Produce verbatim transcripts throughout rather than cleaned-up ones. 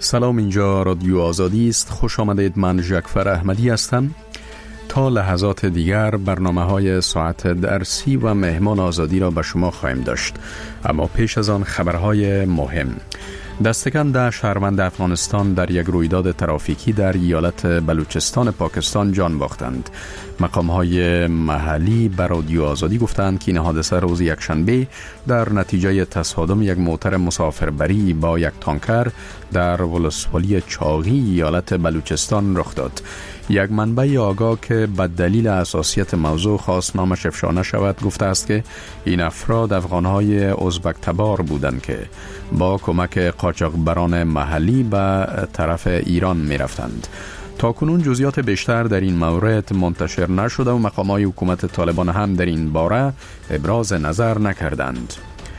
سلام، اینجا رادیو آزادی است. خوش آمدید. من ژکفر احمدی هستم. تا لحظات دیگر برنامه های ساعت درسی و مهمان آزادی را به شما خواهیم داشت، اما پیش از آن خبرهای مهم. دستکم ده شهروند افغانستان در یک رویداد ترافیکی در ایالت بلوچستان پاکستان جان باختند. مقام‌های محلی به رادیو آزادی گفتند که این حادثه روز یکشنبه در نتیجه تصادم یک موتر مسافربری با یک تانکر در ولسوالی چاغی ایالت بلوچستان رخ داد. یک منبع آگاه که به دلیل حساسیت موضوع خواست نامش افشا نشود گفته است که این افراد افغان‌های ازبک تبار بودند که با کمک قاچاقبران محلی به طرف ایران می رفتند. تا کنون جزئیات بیشتر در این مورد منتشر نشده و مقامات حکومت طالبان هم در این باره ابراز نظر نکردند.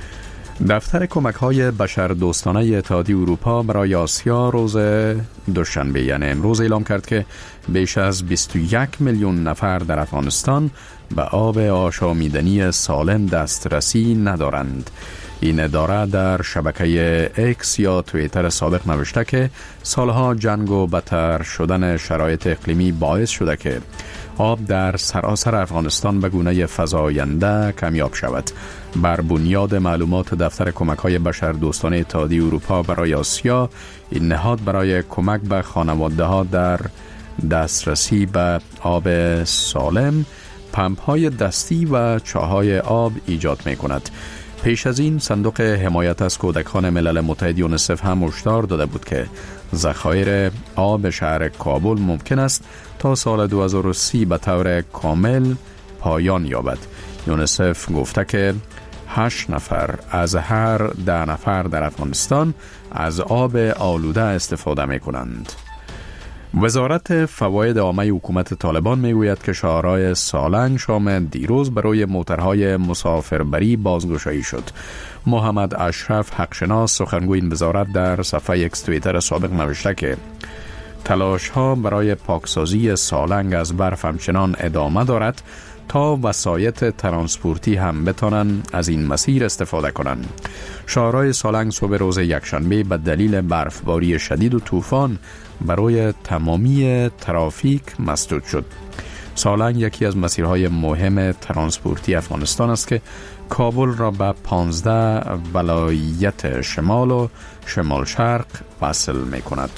دفتر کمک‌های بشردوستانه اتحادیه اروپا برای آسیا روز دوشنبه یعنی امروز اعلام کرد که بیش از بیست و یک میلیون نفر در افغانستان به آب آشامیدنی سالم دسترسی ندارند. این اداره در شبکه اکس یا توییتر سابق نوشته که سالها جنگ و بدتر شدن شرایط اقلیمی باعث شده که آب در سراسر افغانستان به گونه فزاینده کمیاب شود. بر بنیاد معلومات دفتر کمک‌های بشردوستانه اتحادیه اروپا برای آسیا، این نهاد برای کمک به خانواده‌ها در دسترسی به آب سالم پمپ‌های دستی و چاه‌های آب ایجاد می‌کند. پیش از این صندوق حمایت از کودکان ملل متحد یونیسف هم هشدار داده بود که ذخایر آب شهر کابل ممکن است تا سال دو هزار و سی به طور کامل پایان یابد. یونیسف گفته که هشت نفر از هر ده نفر در افغانستان از آب آلوده استفاده می کنند. وزارت فواید عامه حکومت طالبان میگوید که شعارهای سالنگ شام دیروز برای موترهای مسافربری بازگشایی شد. محمد اشرف حقشناس سخنگوی این وزارت در صفحه اکس توییتر سابق نوشته که تلاش ها برای پاکسازی سالنگ از برف همچنان ادامه دارد تا وسایط ترانسپورتی هم بتانند از این مسیر استفاده کنند. شعارهای سالنگ صبح روز یکشنبه به دلیل برفباری شدید و طوفان برای تمامی ترافیک مسدود شد. سالنگ یکی از مسیرهای مهم ترانسپورتی افغانستان است که کابل را به پانزده ولایت شمال و شمال شرق وصل می کند.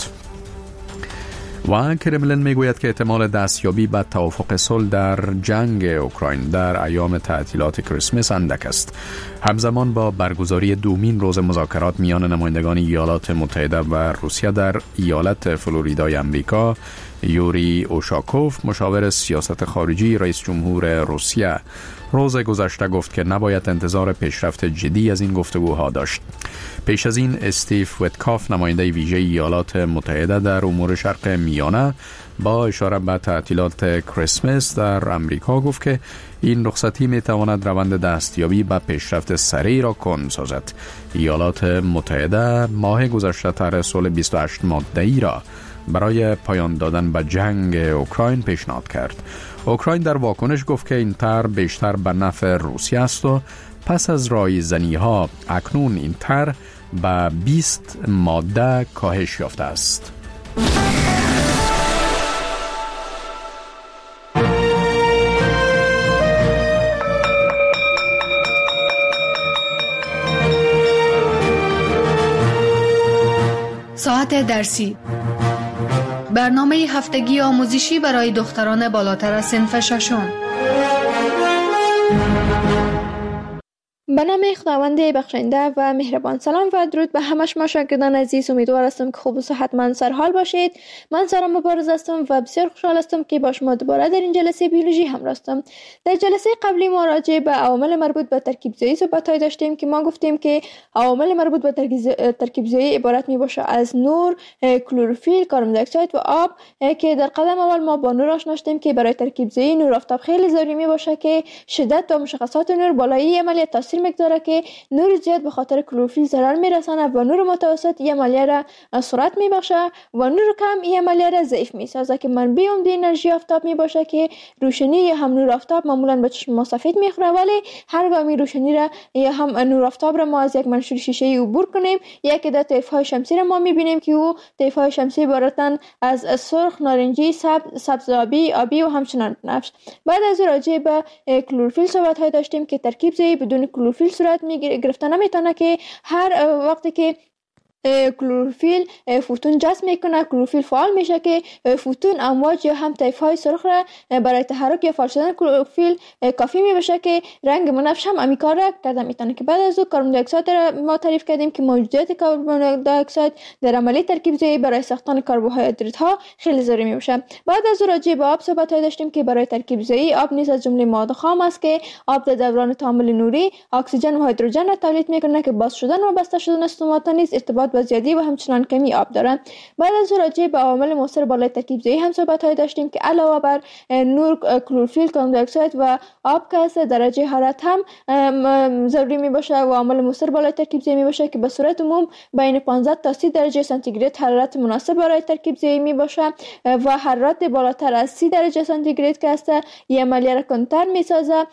و کرملین میگوید که احتمال دستیابی به توافق صلح در جنگ اوکراین در ایام تعطیلات کریسمس اندک است. همزمان با برگزاری دومین روز مذاکرات میان نمایندگان ایالات متحده و روسیه در ایالت فلوریدای امریکا، یوری اوشاکوف مشاور سیاست خارجی رئیس جمهور روسیه روز گذشته گفت که نباید انتظار پیشرفت جدی از این گفتگوها داشت. پیش از این استیو ویتکاف نماینده ویژه ایالات متحده در امور شرق میانه با اشاره به تعطیلات کریسمس در امریکا گفت که این رخصتی می تواند روند دستیابی به پیشرفت سریع را کند سازد. ایالات متحده ماه گذشته طرح صلح بیست و هشت ماده‌ای را برای پایان دادن به جنگ اوکراین پیشنهاد کرد. اوکراین در واکنش گفت که این طرح بیشتر به نفع روسیه است و پس از رایزنی ها اکنون این طرح به بیست ماده کاهش یافته است. ساعت درسی، برنامه هفتگی آموزشی برای دختران بالاتر از صنف ششم. به نام خداوند بخشنده و مهربان. سلام و درود به همه شما شاگردان عزیز. امیدوار هستم که خوب و صحتمند سرحال باشید. من سارا مبارز هستم و بسیار خوشحال هستم که با شما دوباره در این جلسه بیولوژی هم هستم. در جلسه قبلی ما راجع به عوامل مربوط به ترکیب زایی صحبت‌های داشتیم که ما گفتیم که عوامل مربوط به ترکیب زایی عبارت میباشه از نور، کلروفیل، کربن دی اکساید و آب که در قدم اول ما با نور آشنا شدیم که برای ترکیب زایی نور آفتاب خیلی ضروری میباشه که شدت و مشخصات نور بالایی عملیات موثر مقداره که نور زیاد به خاطر کلروفیل ضرر میرسانه و نور متوسط این عملیه را سرعت میبخشه و نور کم این عملیه را ضعیف میسازه که منبع عمده انرژی آفتاب میباشه که روشنی یا هم نور آفتاب معمولا به چشم ما سفید میخوره، ولی هرگاه می روشنی را یا هم نور آفتاب را ما از یک منشور شیشه‌ای عبور کنیم، یکی در طیف‌های شمسی را ما میبینیم که او طیف‌های شمسی عبارتن از سرخ، نارنجی، سبز، سبز آبی، آبی و همچنان بنفش. بعد از راجع به کلروفیل صحبت های داشتیم که ترکیب زایی بدون کلروفیل صورت می گرفته نمیتونه، که هر وقتی که کلروفیل فوتون جذب میکنه، کلروفیل فعال میشه که فوتون امواج یا هم طیف های سرخ را برای تحرک یا فعال شدن کلروفیل کافی میبشه که رنگ بنفش هم امی کار را کرده میتونه. که بعد از او کربن دی اکساید را ما تعریف کردیم که موجودیت کربن دی اکساید در عملی ترکیب زایی برای ساختن کربوهیدرات ها خیلی ضروری میشه. بعد از او راجع به آب صحبت داشتیم که برای ترکیب زایی آب نیز از جمله مواد خام است که آب در دوران تعامل نوری اکسیژن و هیدروژن را تولید میکنه که باز شدن و بسته شدن استومات نیز ارتباط با زیادی و همچنان کمی آب دارند. بعد از راجع به عوامل مؤثر بالای ترکیب زایی هم صحبت های داشتیم که علاوه بر نور، کلروفیل، کربن دی اکساید و آب که درجه حرارت هم ضروری می باشه و عامل مؤثر بالای ترکیب زایی می باشه که به صورت عموم بین پانزده تا سی درجه سانتیگراد حرارت مناسب برای ترکیب زایی می باشه و حرارت بالاتر از سی درجه سانتیگراد که است این عملیه را کندتر می سازه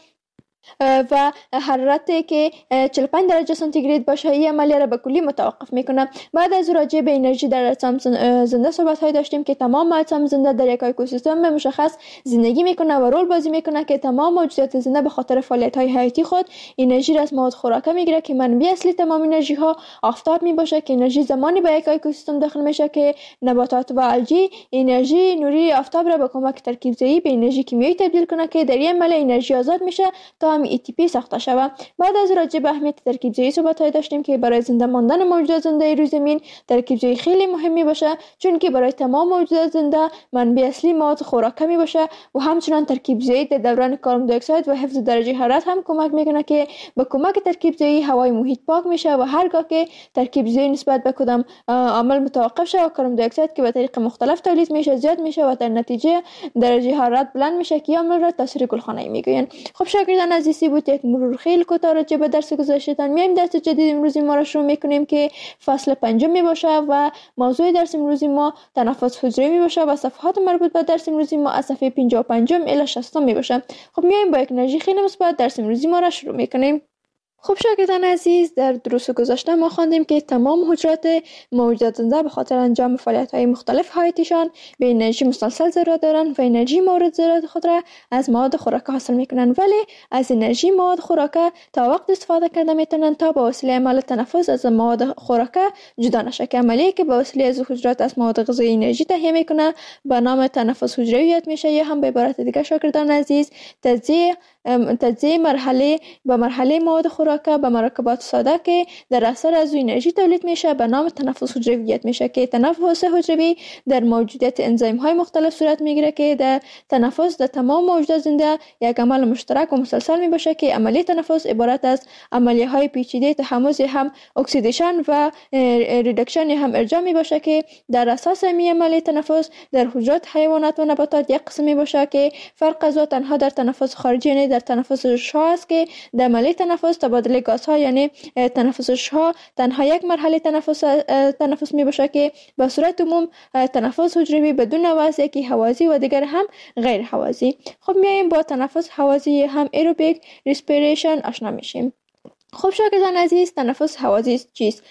و حرارتی که چهل و پنج درجه سانتیگراد باشه این عملیه را به کلی متوقف میکنه. بعد از راجع به انرژی در اجسام زنده صحبت های داشتیم که تمام اجسام زنده در یک اکوسیستم مشخص زندگی میکنه و رول بازی میکنه که تمام موجودات زنده به خاطر فعالیت های حیاتی خود انرژی را از مواد خوراکه میگیره که منبع اصلی تمام انرژی ها آفتاب میباشه که انرژی زمانی به یک اکوسیستم داخل میشه که نباتات و الگی انرژی نوری آفتاب را با کمک ترکیب زایی به انرژی کیمیایی تبدیل کنه که در این عمل انرژی آزاد میشه تا هم ای تی پی ساخته شود. بعد از راجع به اهمیت ترکیب زایی صحبت های داشتیم که برای زنده ماندن موجودات زنده روی زمین ترکیب زایی خیلی مهمی باشه، چون که برای تمام موجودات زنده منبع اصلی مواد خوراکه می باشه و همچنان ترکیب زایی در دوران کربن دی اکساید و حفظ درجه حرارت هم کمک میکنه که با کمک ترکیب زایی هوای محیط پاک میشه و هرگاه که ترکیب زایی نسبت به کدام عامل متوقف شه و کربن دی اکساید که به طریق مختلف تولید میشه زیاد میشه و در نتیجه درجه حرارت بلند میشه که عامل را تاثیر گلخانه‌ای میگوین. خب شاگردان عزیزی بود یک مرور خیلی کوتاه راجع به درس گذشته‌تان. میایم درس جدید امروزی ما را شروع میکنیم که فصل پنجم می باشه و موضوع درس امروزی ما تنفس حجروی می باشه و صفحات مربوط به درس امروزی ما از صفحه پنجاه و پنج الی شصت می باشه. خب میایم با یک انرژی خیلی مثبت درس امروزی ما را شروع میکنیم. خب شاگردان عزیز، در دروس گذشته ما خواندیم که تمام حجرات موجودات زنده به خاطر انجام فعالیت‌های مختلف حیاتیشان به انرژی مسلسل ضرورت دارند و انرژی مورد ضرورت خود را از مواد خوراکه حاصل می‌کنند، ولی از انرژی مواد خوراکه تا وقت استفاده کرده میتونند تا به وسیله عمل تنفس از مواد خوراکه جدا نشه که عملیه که به وسیله از حجرات از مواد غذایی انرژی تهیه میکنه به نام تنفس حجروی یاد میشه، یا هم به عبارت دیگه شاگردان عزیز تجزیه تجزیه مرحله به مرحله مواد خوراکه به مرکبات ساده که در اثر از انرژی تولید میشه به نام تنفس حجروی میشه که تنفس حجروی در موجودیت انزیم های مختلف صورت میگیره که در تنفس در تمام موجودات زنده یک عمل مشترک و مسلسل میباشه که عملیه تنفس عبارت از عملیه های پیچیده تحمض هم اکسیدیشن و ریدکشن هم ارجاع میباشه که در اساس می عملیه تنفس در حجرات حیوانات و نباتات یک قسم میباشه که فرق از او تنها در تنفس خارجی در تنفس شها است که در عملیه تنفس تبادل گازها یعنی تنفس شها تنها یک مرحله تنفس تنفس می باشه که به صورت عموم تنفس حجروی بدون وضع یکی هوازی و دیگر هم غیر هوازی. خب میایم با تنفس هوازی هم ایروبیک ریسپیریشن آشنا میشیم. خب شاگردان عزیز، تنفس هوازی چیست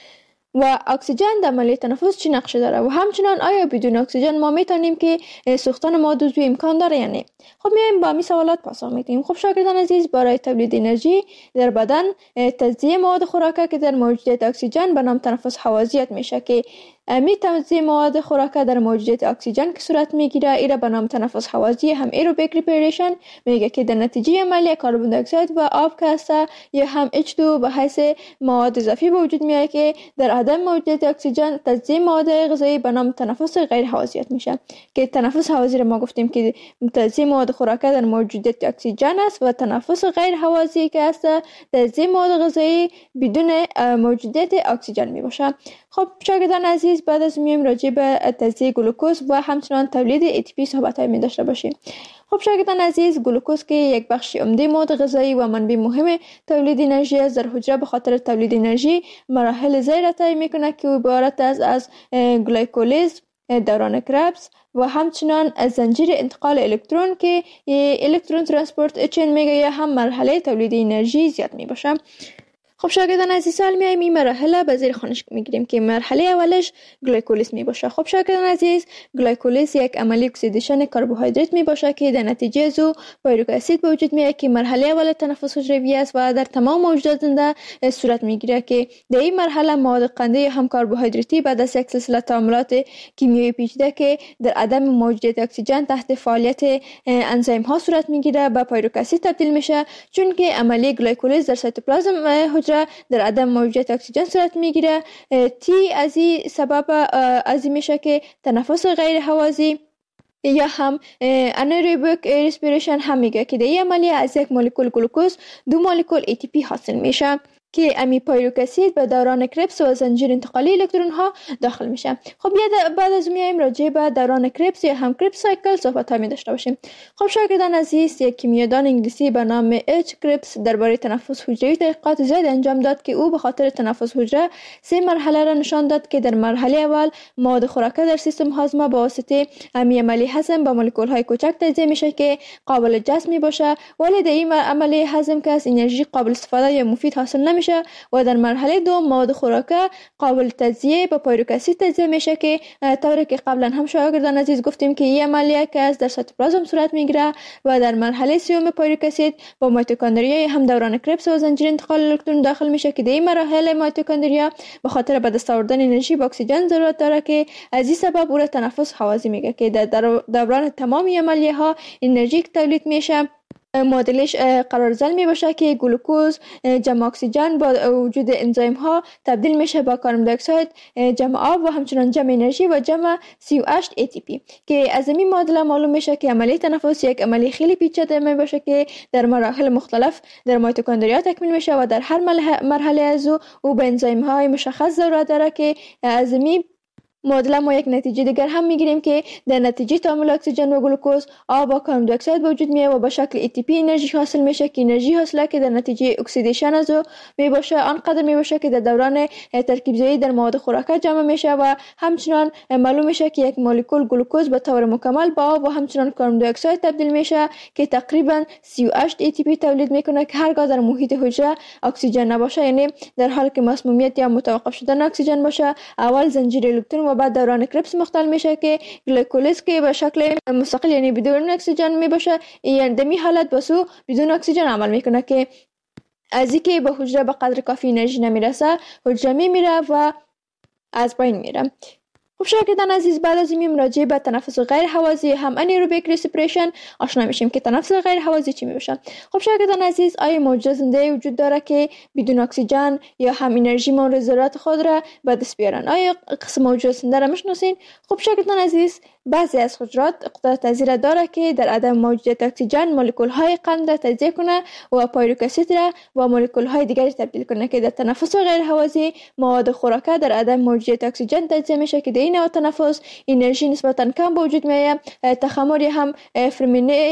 و اکسیژن در عملیه تنفس چی نقشه داره و همچنان آیا بدون اکسیژن ما میتونیم که سوختن مواد عضوی امکان داره یا نه؟ خب میایم با می سوالات پاسخ میدیم. خب شاگردان عزیز، برای تولید انرژی در بدن تجزیه مواد خوراکه که در موجودیت اکسیژن به نام تنفس هوازیت میشه که می تجزیه مواد خوراکه در موجودیت اکسیژن که صورت میگیره ایره به نام تنفس هوازی هم ایروبیک ریسپیریشن میگه که در نتیجه عملیه کربن دی اکساید و آب که هست یا هم اچ دو به حیث مواد اضافی به وجود میاد که در عدم موجودیت اکسیژن تجزیه مواد غذایی به نام تنفس غیر هوازیت میشه که تنفس هوازی رو ما گفتیم که تجزیه مواد خوراکه در موجودیت اکسیژن است و تنفس غیر هوازی که هست تجزیه مواد غذایی بدون موجودیت اکسیژن میباشه. خب شاگردان عزیز، عزیز بعد از میایم راجع به تجزیه گلوکوز و همچنان تولید ای تی پی صحبت می داشته باشیم. خب شاگردان عزیز، گلوکوز که یک بخش عمده مواد غذایی و منبع مهم تولید انرژی است، در حجره به خاطر تولید انرژی مراحل زیر را طی میکنه که عبارت است از گلایکولیز، دوران کربس و همچنان از زنجیر انتقال الکترون که الکترون ترانسپورت چین میگه یا هم مرحله تولید انرژی زیاد می باشه. خب شاگردان عزیز، سال میایم این مرحله به زیر خانش میگیریم که مرحله اولش گلایکولیز می باشه. خب شاگردان عزیز، گلایکولیز یک عملی اکسیدیشن کربوهیدرات می باشه که در نتیجه از او پیرویک اسید به وجود میاد که مرحله اول تنفس حجروی است و در تمام موجودات زنده صورت میگیره که در این مرحله مواد قنده یا هم کربوهیدراتی بعد از یک سلسله تعاملات کیمیایی پیچیده که در عدم موجودیت اکسیژن تحت فعالیت انزیم ها صورت میگیره به پیرویک اسید تبدیل میشه، چون که عملی گلایکولیز در سایتوپلازم در عدم موجودیت اکسیژن صورت میگیره. تی از این سبب از این میشه که تنفس غیر هوازی یا هم انایروبیک ریسپیریشن هم میگه که در این عملیه از یک مولکول گلوکوز دو مولکول ای تی پی حاصل میشه که امی پیرویک اسید به دوران کربس و زنجیر انتقالی الکترون ها داخل میشه. خب بعد از میایم راجع به دوران کربس یا هم کربس سایکل صحبت ها می داشته باشیم. خب شاگردان عزیز، یک کیمیادان انگلیسی به نام اچ کربس درباره تنفس حجروی تحقیقات زیاد انجام داد که او به خاطر تنفس حجره سه مرحله را نشان داد که در مرحله اول مواد خوراکه در سیستم هاضمه با واسطه امی عملی هضم با مولکول های کوچک تجزیه میشه که قابل جذب می باشه، ولی در این عملی هضم که از انرژی قابل استفاده یا مفید حاصل نمی میشه و در مرحله دو مواد خوراکه قابل تجزیه با پیرویک اسید تجزیه میشه که طوری که قبلا هم شاگردان عزیز گفتیم که این عملیه که از در سایتوپلازم صورت میگیره و در مرحله سوم پیرویک اسید با میتوکندریا هم دوران کربس و زنجیر انتقال الکترون داخل میشه که در این مرحله میتوکندریا به خاطر به دست آوردن انرژی با اکسیژن ضرورت داره که از این سبب او را تنفس هوازی میگه که در دوران تمام عملیه ها انرژی که تولید میشه معادلش قرارزل می باشه که گلوکوز جمع اکسیژن با وجود انزیم ها تبدیل میشه با کربن دی اکساید جمع آب و همچنان جمع انرژی و جمع سی و هشت ای تی پی که از این معادله معلوم میشه که عملیه تنفس یک عملیه خیلی پیچیده می باشه که در مراحل مختلف در میتوکندریا تکمیل میشه و در هر مرحله از او او به انزیم های مشخص ضرورت داره که از این معادله ما یک نتیجه دیگر هم میگیریم که در نتیجه تعامل اکسیژن و گلوکوز آب و کربن دی اکساید به وجود میاد و به شکل ای تی پی انرژی حاصل میشه که انرژی حاصله که در نتیجه اکسیدیشن از او می باشه آنقدر می باشه که در دوران ترکیب زایی در مواد خوراکه جمع میشه و همچنان معلوم میشه که یک مولکول گلوکوز به طور مکمل با آب و همچنان کربن دی اکساید تبدیل میشه که تقریبا سی و هشت ای تی پی تولید میکنه که هرگاه در محیط حجره اکسیژن نباشه، یعنی در حالی که مسمومیت یا متوقف شدن اکسیژن باشه، اول زنجیر الکترون و بعد دوران کربس مختل میشه که گلایکولیز که به شکل مستقل یعنی بدون اکسیژن می باشه، یعنی در این حالت بسو بدون اکسیژن عمل میکنه که از اینکه به حجره به قدر کافی انرژی نمیرسه حجره میمیره و از بین میره. خب شاگردان عزیز، بعد از این راجع به تنفس غیر هوازی هم انایروبیک ریسپیریشن آشنا میشیم که تنفس غیر هوازی چی میشه. خب شاگردان عزیز، آیا موجود زنده وجود داره که بدون اکسیژن یا هم انرژی مورد ضرورت خود را به دست بیارن؟ آیا قسم موجود زنده را میشناسین؟ خب شاگردان عزیز، بعضی از حجرات قدرت تجزیه داره که در عدم موجودیت اکسیژن مولکول های قند را تجزیه کنه و پیرویک اسید را و مولکول های دیگری تبدیل کنه که در تنفس غیر هوازی مواد خوراکه در عدم موجودیت اکسیژن تجزیه میشه که در این نوع تنفس انرژی نسبتا کم به وجود میاد. تخمر هم فرمینه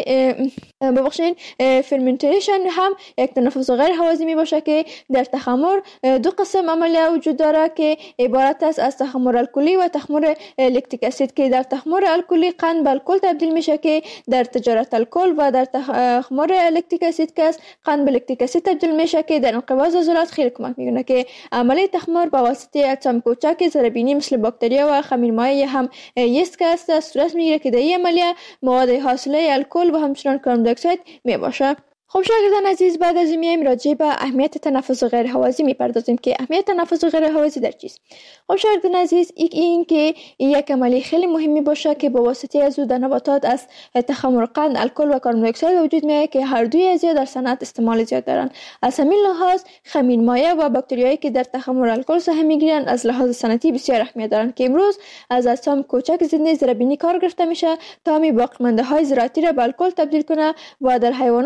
ببخشید فرمنتیشن هم یک تنفس غیر هوازی می باشه که در تخمر دو قسم عملیه وجود داره که عبارت است از تخمر الکلی و تخمر لکتیک اسید که در تخمر الکلی قند به الکل تبدیل میشه که در تجارت الکل و در تخمر لکتیک اسید که قند به لکتیک اسید تبدیل میشه که در انقباض عضلات خیلی کمک میکنه که عملیه تخمر با واسطه اجسام کوچک ضربینی مثل باکتریا و خمیرمایع هم یست که است صورت میگیره که در این عملیه مواد حاصله الکل و همچنان کربن دی اکساید می باشه. خب شاگردان عزیز، بعد از این میایم راجع به اهمیت تنفس غیر هوازی میپردازیم که اهمیت تنفس غیر هوازی در چیست. خب شاگردان عزیز، این این که یک عملی خیلی مهمی باشه که با واسطه از در نباتات از تخمر قند الکل و کربن دی اکساید وجود میاد که هر دوی از در صنعت استعمال زیاد دارن. از همین لحاظ خمیرمایع و باکتریایی که در تخمر الکل سهم میگیرن از لحاظ صنعتی بسیار اهمیت دارن که امروز از اجسام کوچک زنده ضربینی کار گرفته میشه تا می باقیمانده های زراعتی را به الکل تبدیل کنه و در حیوانات با واسطه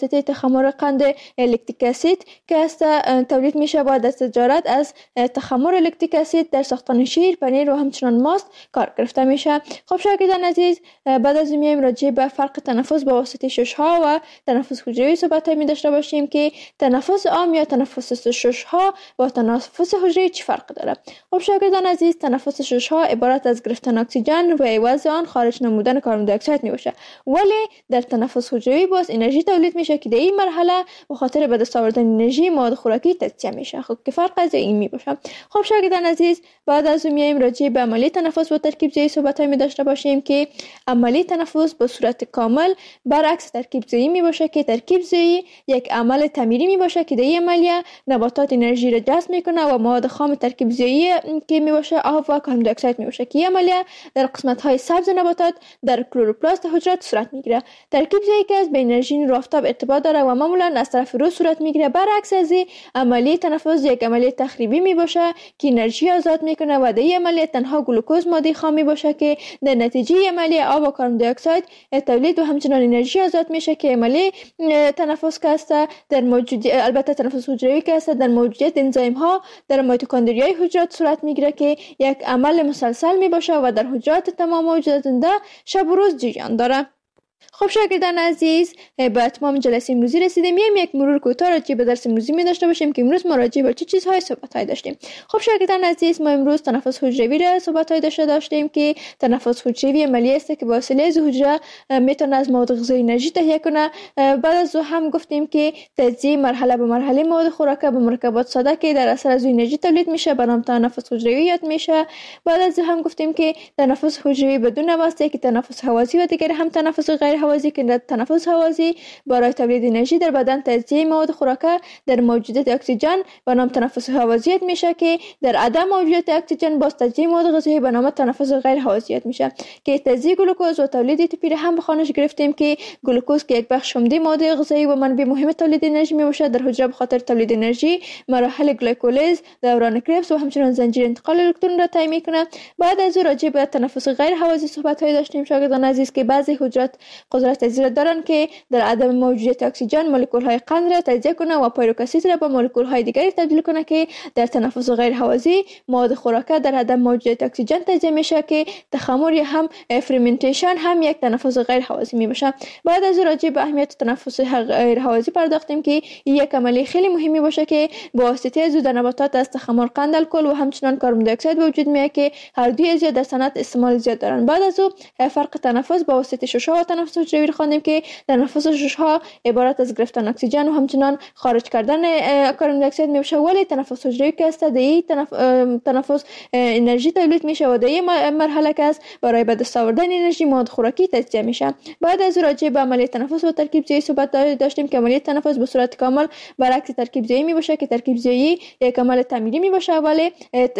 واسطه تخمر قند الکتریک اسید که است تولید میشه با دست تجارت از تخمر الکتریک اسید در ساختن شیر، پنیر و همچنان ماست کار گرفته میشه. خب شاگردان عزیز، بعد از میایم راجع به فرق تنفس با واسطه ششها و تنفس حجروی صحبت می داشته باشیم که تنفس عام یا تنفس ششها با تنفس حجروی چه فرق داره. خب شاگردان عزیز، تنفس ششها عبارت از گرفتن اکسیژن و عوض آن خارج نمودن کربن دی اکساید می باشه، ولی در تنفس حجروی باز انرژی تولید میشه که در این مرحله به خاطر به دست آوردن انرژی مواد خوراکی تجزیه میشه. خب که فرق از این می باشه. خب شاگردان عزیز، بعد از میایم راجع به عملی تنفس با ترکیب ضعیف صحبت می داشته باشیم که عملی تنفس به صورت کامل برعکس ترکیب ضعیف می باشه که ترکیب ضعیف یک عمل تعمیری می باشه که در این عملیه نباتات انرژی را جذب میکنه و مواد خام ترکیب ضعیف که می باشه آب و کربن دی اکساید می باشه که این عملیه در قسمت های سبز نباتات در کلروپلاست حجرات صورت میگیره. ترکیب ضعیف که از به انرژی نور آفتاب ارتباط داره و معمولا از طرف رو صورت میگیره. برعکس از عملی تنفس یک عملیه تخریبی می باشه که انرژی آزاد میکنه و در این عملیه تنها گلوکوز ماده خام می باشه که در نتیجه عملیه آب و کربن دی اکساید تولید و همچنان انرژی آزاد میشه که عملی تنفس که است در موجود البته تنفس حجروی که است در موجودیت انزیم ها در میتوکندریای حجرات صورت میگیره که یک عمل مسلسل می باشه و در حجرات تمام موجودات زنده شب و روز جریان داره. خب شاگردان عزیز، به اتمام جلسه امروزی رسیدیم. میایم یک مرور کوتاه راجع به درس امروزی می داشته باشیم که امروز ما راجع به چه چیزهای صحبت های داشتیم. خب شاگردان عزیز، ما امروز تنفس حجروی را صحبت های داشته داشتیم که تنفس حجروی عملیه است که با وسیله از حجره میتونه از مواد غذایی انرژی تهیه کنه. بعد از او هم گفتیم که تجزیه مرحله به مرحله مواد خوراکه به مرکبات ساده که در اثر از انرژی تولید میشه به نام تنفس حجروی یاد میشه. بعد از او هم گفتیم که تنفس حجروی بدون واسطه که تنفس هوازی و دیگر هم تنفس غیر هوازی که در تنفس هوازی برای تولید انرژی در بدن تجزیه مواد خوراکه در موجودیت اکسیژن به نام تنفس هوازیت میشه که در عدم موجودیت اکسیژن باز تجزیه مواد غذایی به نام تنفس غیر هوازیت میشه که تجزیه گلوکوز و تولید ایتیپی هم به خانش گرفتیم که گلوکوز که یک بخش عمده ماده غذایی و منبع مهم تولید انرژی میباشه در حجره به خاطر تولید انرژی مراحل گلیکولیز، دوران کربس و همچنین زنجیر انتقال الکترون را طی میکنه. بعد از او راجع به تنفس غیر هوازی صحبت های داشتیم شاگردان عزیز که بعضی حجرات قدرت تجزیه دارن که در عدم موجودیت اکسیژن مولکول های قند را تجزیه کنه و پیروک اسید را به مولکول های دیگری تبدیل کنه که در تنفس غیر هوازی مواد خوراکه در عدم موجودیت اکسیژن تجزیه میشه که تخمر یا هم فرمنتیشن هم یک تنفس غیر هوازی میباشه. بعد از راجع به اهمیت تنفس غیر هوازی پرداختیم که یک عملی خیلی مهمی باشه که با واسطه از در نباتات از تخمر قند الکل و همچنان کربن دی اکساید وجود میاد که هر دوی زیاد در صنعت استعمال زیاد دارن. بعد از او فرق تنفس با واسطه ششها و تنفس حجروی رو خواندیم که تنفس ششها عبارت از گرفتن اکسیژن و همچنان خارج کردن کربن دی اکساید میشه، ولی تنفس حجروی که است در تنف... تنفس انرژی تولید میشه و در این مرحله که است برای به دست آوردن انرژی مواد خوراکی تجزیه میشه. بعد از راجع به عملیه تنفس و ترکیب ضعیف صحبت داشتیم که عملیه تنفس به صورت کامل برعکس ترکیب ضعیف میباشه که ترکیب ضعیف یک عمل تعمیری میباشه، ولی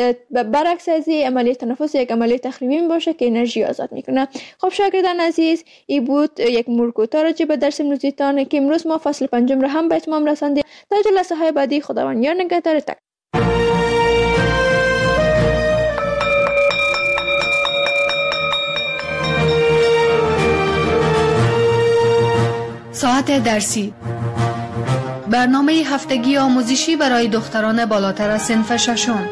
برعکس از عملیه تنفس یک عملیه تخریبی میباشه که انرژی آزاد میکنه. خب شاگردان عزیز، این بود یک مرور کوتاه راجع به درس امروزیتان که امروز ما فصل پنجم را هم به اتمام رساندیم. تا جلسه های بعدی خداوند یار نگهدار. تک ساعت درسی، برنامه هفتگی آموزشی برای دختران بالاتر از صنف ششم.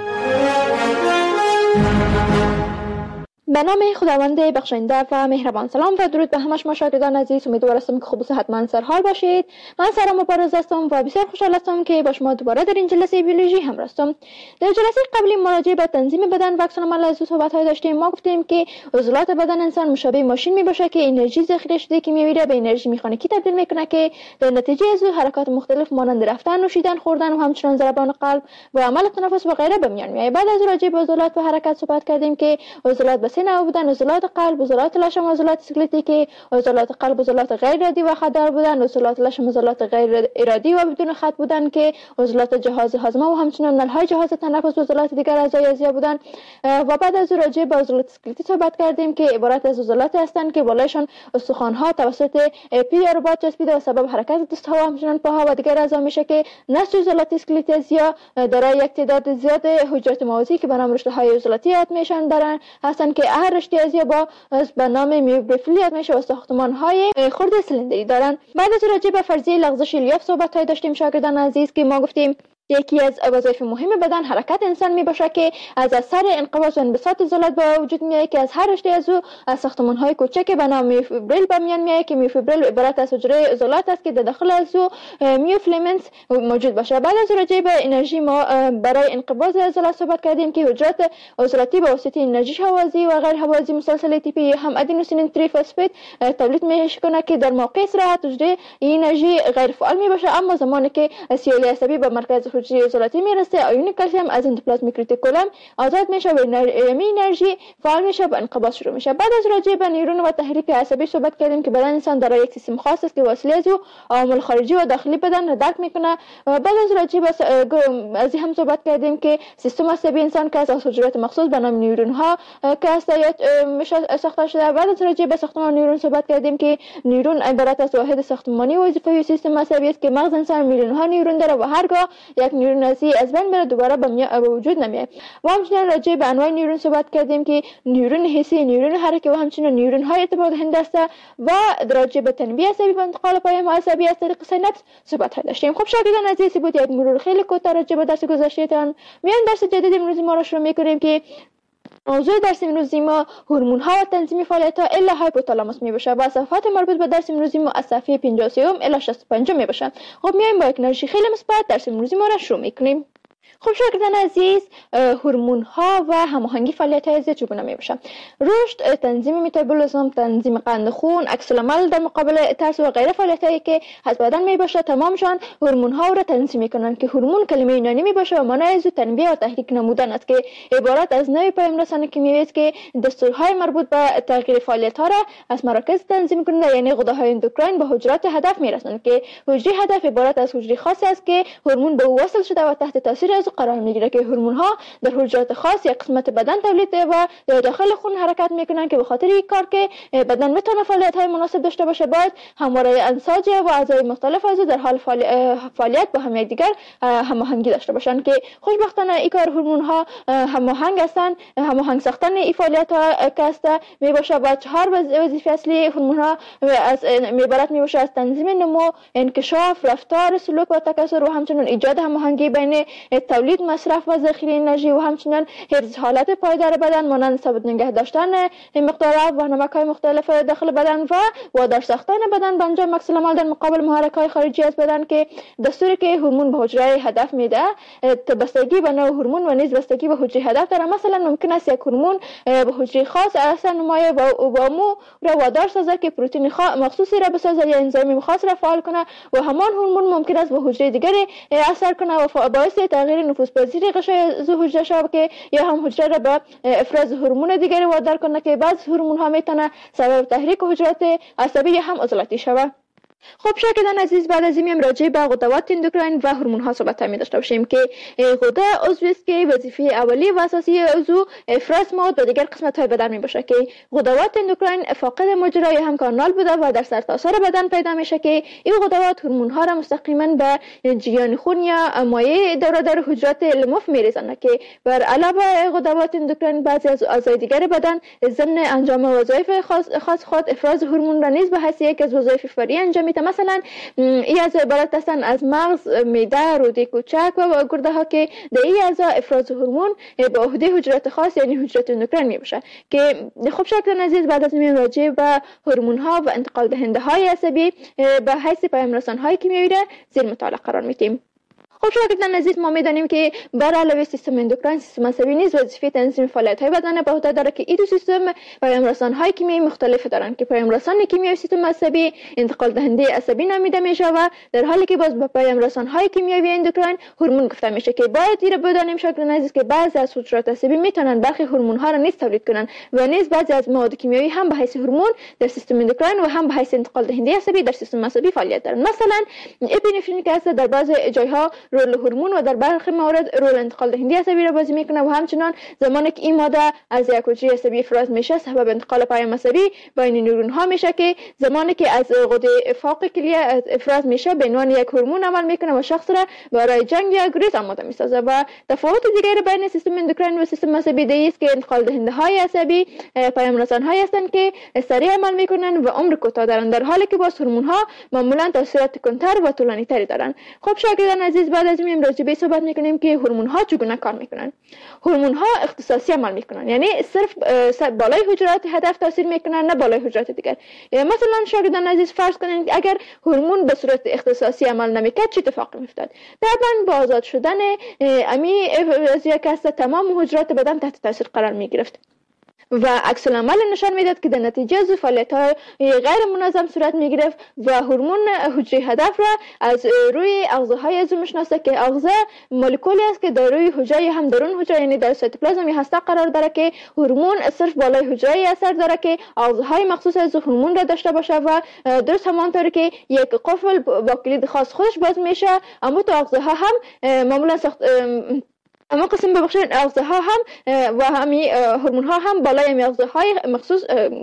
به نام خداوند بخشنده و مهربان. سلام و درود به همه شما شاگردان عزیز. امیدوار هستم که خوب و صحتمند سرحال باشید. من سارا مبارز هستم و بسیار خوشحال هستم که با شما دوباره در این جلسه بیولوژی هم هستم. در جلسه قبلی مراجعه به تنظیم بدن و اکسون عمل صحبت‌های داشتیم. ما گفتیم که عضلات بدن انسان مشابه ماشین میباشه که انرژی ذخیره شده که میمیره به انرژی مکانیکی تبدیل میکنه که در نتیجه از حرکات مختلف مانند رفتن، نوشیدن، خوردن و همچنین ضربان قلب و عمل تنفس و غیره به میان میاد. بعد از راجع به عضلات و حرکت صحبت کردیم که عضلات به سه نوع بودن: عضلات قلب، عضلات لشم و عضلات اسکلتی که عضلات قلب عضلات غیر ارادی و خطر بودن، عضلات لشم عضلات غیر ارادی و بدون خط بودن که عضلات جهاز هاضمه و همچنین نلهای جهاز تنفس و عضلات دیگر اعضای اعضا بودن. و بعد از راجع به عضلات اسکلتی صحبت کردیم که عبارت از عضلاتی هستند که بالایشان استخوان‌ها توسط پی یا رباط چسبیده و سبب حرکت دست‌ها و همچنین پاها و دیگر اعضا میشه که نسج عضلات اسکلتی اعضا دارای یک تعداد زیاد حجرات موازی که به نام رشته‌های عضلاتی یاد میشن دارن هستند که هر رشته از یا با به نام میوبروفیلیت میشه و ساختمان‌های خرد سلندری دارن. بعد از راجع به فرضیه لغزش الیاف صحبت‌های داشتیم شاگردان عزیز که ما گفتیم یکی از وظایف مهم بدن حرکت انسان می باشه که از اثر انقباض و انبساط عضلات به وجود میاد که از هر رشته از او از ساختمان‌های کوچک به نام میوفیبریل به میان میاد که میوفیبریل عبارت از حجره عضلات است که در داخل از او میوفیلامنت موجود باشه. بعد از راجع به انرژی ما برای انقباض عضلات صحبت کردیم که حجرات عضلاتی به واسطه انرژی هوازی و غیر هوازی مسلسل تیپی هم ادنوسین تریفسفید تولید میکنه که در موقع استراحت حجره این انرژی غیر فعال می باشه، اما زمانی که سیالی عصبی به مرکز حجره عضلاتی میرسه آیون کلسیم از اندوپلازمیک ریتیکولم آزاد میشه و انرژی فعال میشه و انقباض شروع میشه. بعد از راجع به نیورون و تحریک عصبی صحبت کردیم که بدن انسان دارای یک سیستم خاص است که وسیله از او عوامل خارجی و داخلی بدن را درک میکنه. و بعد از راجع به از هم صحبت کردیم که سیستم عصبی انسان که از حجرات مخصوص به نام نیورون ها که است ساخته شده. بعد از راجع به ساختمان نیورون صحبت کردیم که نیورون عبارت از واحد ساختمانی وظیفه‌ای سیستم عصبی است که مغز انسان میلیون ها نیورون داره و هرگاه یک نیورون از بین بره دوباره به وجود نمیاد. و همچنین راجع به انواع نیورون صحبت کردیم که نیورون حسی، نیورون حرکی و همچنین نیورون های ارتباط دهنده است و راجع به تنبیه عصبی و انتقال پیام عصبی از طریق سیناپس صحبت داشتیم. خب شاگردان عزیز بود یک مرور خیلی کوتاه راجع به درس گذشتهتان. میان درس جدید امروزی ما را شروع میکنیم که موضوع درس امروزی ما هورمون ها و تنظیم فعالیت ها الا هایپوتالاموس می باشه و صفحات مربوط به درس امروزی ما از صفحه پنجاه و سه الی شصت و پنج می باشه. خب میایم با یک انرژی خیلی مثبت درس امروزی ما را شروع میکنیم. خب شاگردان عزیز، هورمون ها و هماهنگی فعالیت های ضد چگونه می باشه؟ رشد، تنظیم متابولیسم، تنظیم قند خون، عکس العمل در مقابل ترس و غیره فعالیت هایی که از بدن می باشه تمامشان هورمون ها را تنظیم میکنند که هورمون کلمه یونانی می باشه و معنای از تنبیه و تحریک نمودن است که عبارت از نوع پیام رسان کیمیایی است که دستورهای مربوط به تغییر فعالیت ها را از مراکز تنظیم کننده یعنی غده‌های اندوکراین به حجرات هدف می رسانند که حجره هدف عبارت از حجره خاصی است که هورمون به او وصل شده و تحت تاثیر از قرار میگیره که هورمون ها در حجرات خاص یا قسمت بدن تولید و داخل خون حرکت میکنن که به خاطر این کار که بدن بتونه فعالیت های مناسب داشته باشه باید همواره انساج و اعضای مختلف از در حال فعالیت با هم دیگر هماهنگی داشته باشن که خوشبختانه این کار هورمون ها هماهنگ هستن. هماهنگ ساختن این فعالیت ها که است می باشه با چهار وظیفه اصلی هورمون ها از عبارت می باشه از تنظیم نمو، انکشاف، رفتار، سلوک و تکثر و همچنین ایجاد هماهنگی بین تولید، مصرف و ذخیره انرژی و همچنین حفظ حالت پایدار بدن مانند ثابت نگه داشتن مقدار آب و نمک‌های مختلف داخل بدن و وادار ساختن بدن به انجام عکس العمل در مقابل محرک‌های خارجی از بدن که دستوری که هورمون به حجره هدف میده بستگی به نوع هورمون و نیز بستگی به حجره هدف داره. مثلا ممکن است یک هورمون به حجره خاص اثر نمایه و با مو را وادار سازه که پروتئین مخصوصی را بسازه یا انزیم خاص را فعال کنه و همان هورمون ممکن است به حجره دیگری اثر کنه و باعث تغییر نفوذپذیری غشای حجره شود که یا هم حجره را به افراز هورمون دیگری وادار کنه که بعض هورمون ها میتونه سبب تحریک حجرات عصبی یا هم عضلاتی شود. خب شاگردان عزیز، بعد از این راجع به غدوات اندوکراین و هورمون ها صحبت می داشته باشیم که غده عضوی است که وظیفه اولیه و اساسی عضو افراز مواد به دیگر قسمت های بدن می باشه که غدوات اندوکراین فاقد مجرا یا هم کانال بوده و در سرتاسر بدن پیدا میشه که این غدوات هورمون ها را مستقیما به جریان خون یا مایع دور دور حجرات لمف میریزند که بر علاوه غدوات اندوکراین بعضی از اعضای دیگر بدن ضمن انجام وظایف خاص, خاص خود افراز هورمون را نیز به حیث یک از وظایف فرعی انجام میده. مثلا این از عبارت هستند از مغز، معده، روده کوچک و گرده ها که در این اعضا افراز هورمون به عهده حجرات خاص یعنی حجرات اندوکراین می باشه که خب شاگردان عزیز، بعد از این راجع به هورمون ها و انتقال دهنده های عصبی به حیث پیام رسان های کیمیایی را زیر مطالعه قرار میدیم. خب شاگردان عزیز، ما میدانیم که بر علاوه سیستم اندوکراین سیستم عصبی نیز وظیفه تنظیم فعالیت های بدن به عهده داره که این دو سیستم پیام رسان های کیمیایی مختلف دارند که پیام رسان کیمیایی سیستم عصبی انتقال دهنده عصبی نامیده میشه و در حالی که باز به پیام رسان های کیمیایی اندوکراین هورمون گفته میشه که باید این رو بدانیم شاگردان عزیز که بعضی از حجرات عصبی میتونن برخی هورمون ها را نیز تولید کنن و نیز بعضی از مواد کیمیایی هم به حیث هورمون در سیستم اندوکراین و هم به حیث انتقال دهنده عصبی در سیستم عصبی فعالیت دارن. مثلا اپینفرین که است در بعضی جایها رول هورمون و در برخی موارد رول انتقال دهنده عصبی را بازی میکنه و همچنان زمانی که این ماده از یک حجره عصبی افراز میشه سبب انتقال پیام عصبی بین نورون ها میشه که زمانی که از غده افاق کلیه افراز میشه به عنوان یک هورمون عمل میکنه و شخص را برای جنگ یا گریز آماده میسازه. و تفاوت دیگری بین سیستم اندوکراین و سیستم عصبی دیگه است که انتقال دهنده های عصبی پیام رسان های هستند که سریع عمل میکنن و عمر کوتاه دارند، در حالی که باز هورمون ها معمولا تاثیرات کندتر و طولانی تری دارند. خب شاگردان عزیز، بعد از این راجع به صحبت میکنیم که هورمون ها چگونه کار میکنن. هورمون ها اختصاصی عمل میکنن، یعنی صرف بالای حجرات هدف تاثیر میکنن نه بالای حجرات دیگر. مثلا شاگردان عزیز فرض کنید اگر هورمون به صورت اختصاصی عمل نمیکرد چه اتفاقی میافتاد؟ طبعا با آزاد شدن امی از یک است تمام حجرات بدن تحت تاثیر قرار میگرفت و عکس العمل نشان میداد که در نتیجه از فعالیت‌های غیر منظم صورت میگرفت و هورمون حجره هدف را از روی اغذاهای عضو میشناسه که اغذا مولکولی است که در روی حجره هم درون حجره یعنی در سایتوپلازم یا هسته قرار داره که هورمون صرف بالای حجره اثر داره که اغذاهای مخصوص از هورمون را داشته باشه و درست همانطوری که یک قفل با کلید خاص خودش باز میشه اما تو اغذاها هم معمولا سخت اما قسم ببخشید اغذاها هم و همین هورمون ها هم بالای می اغذاهای مخصوص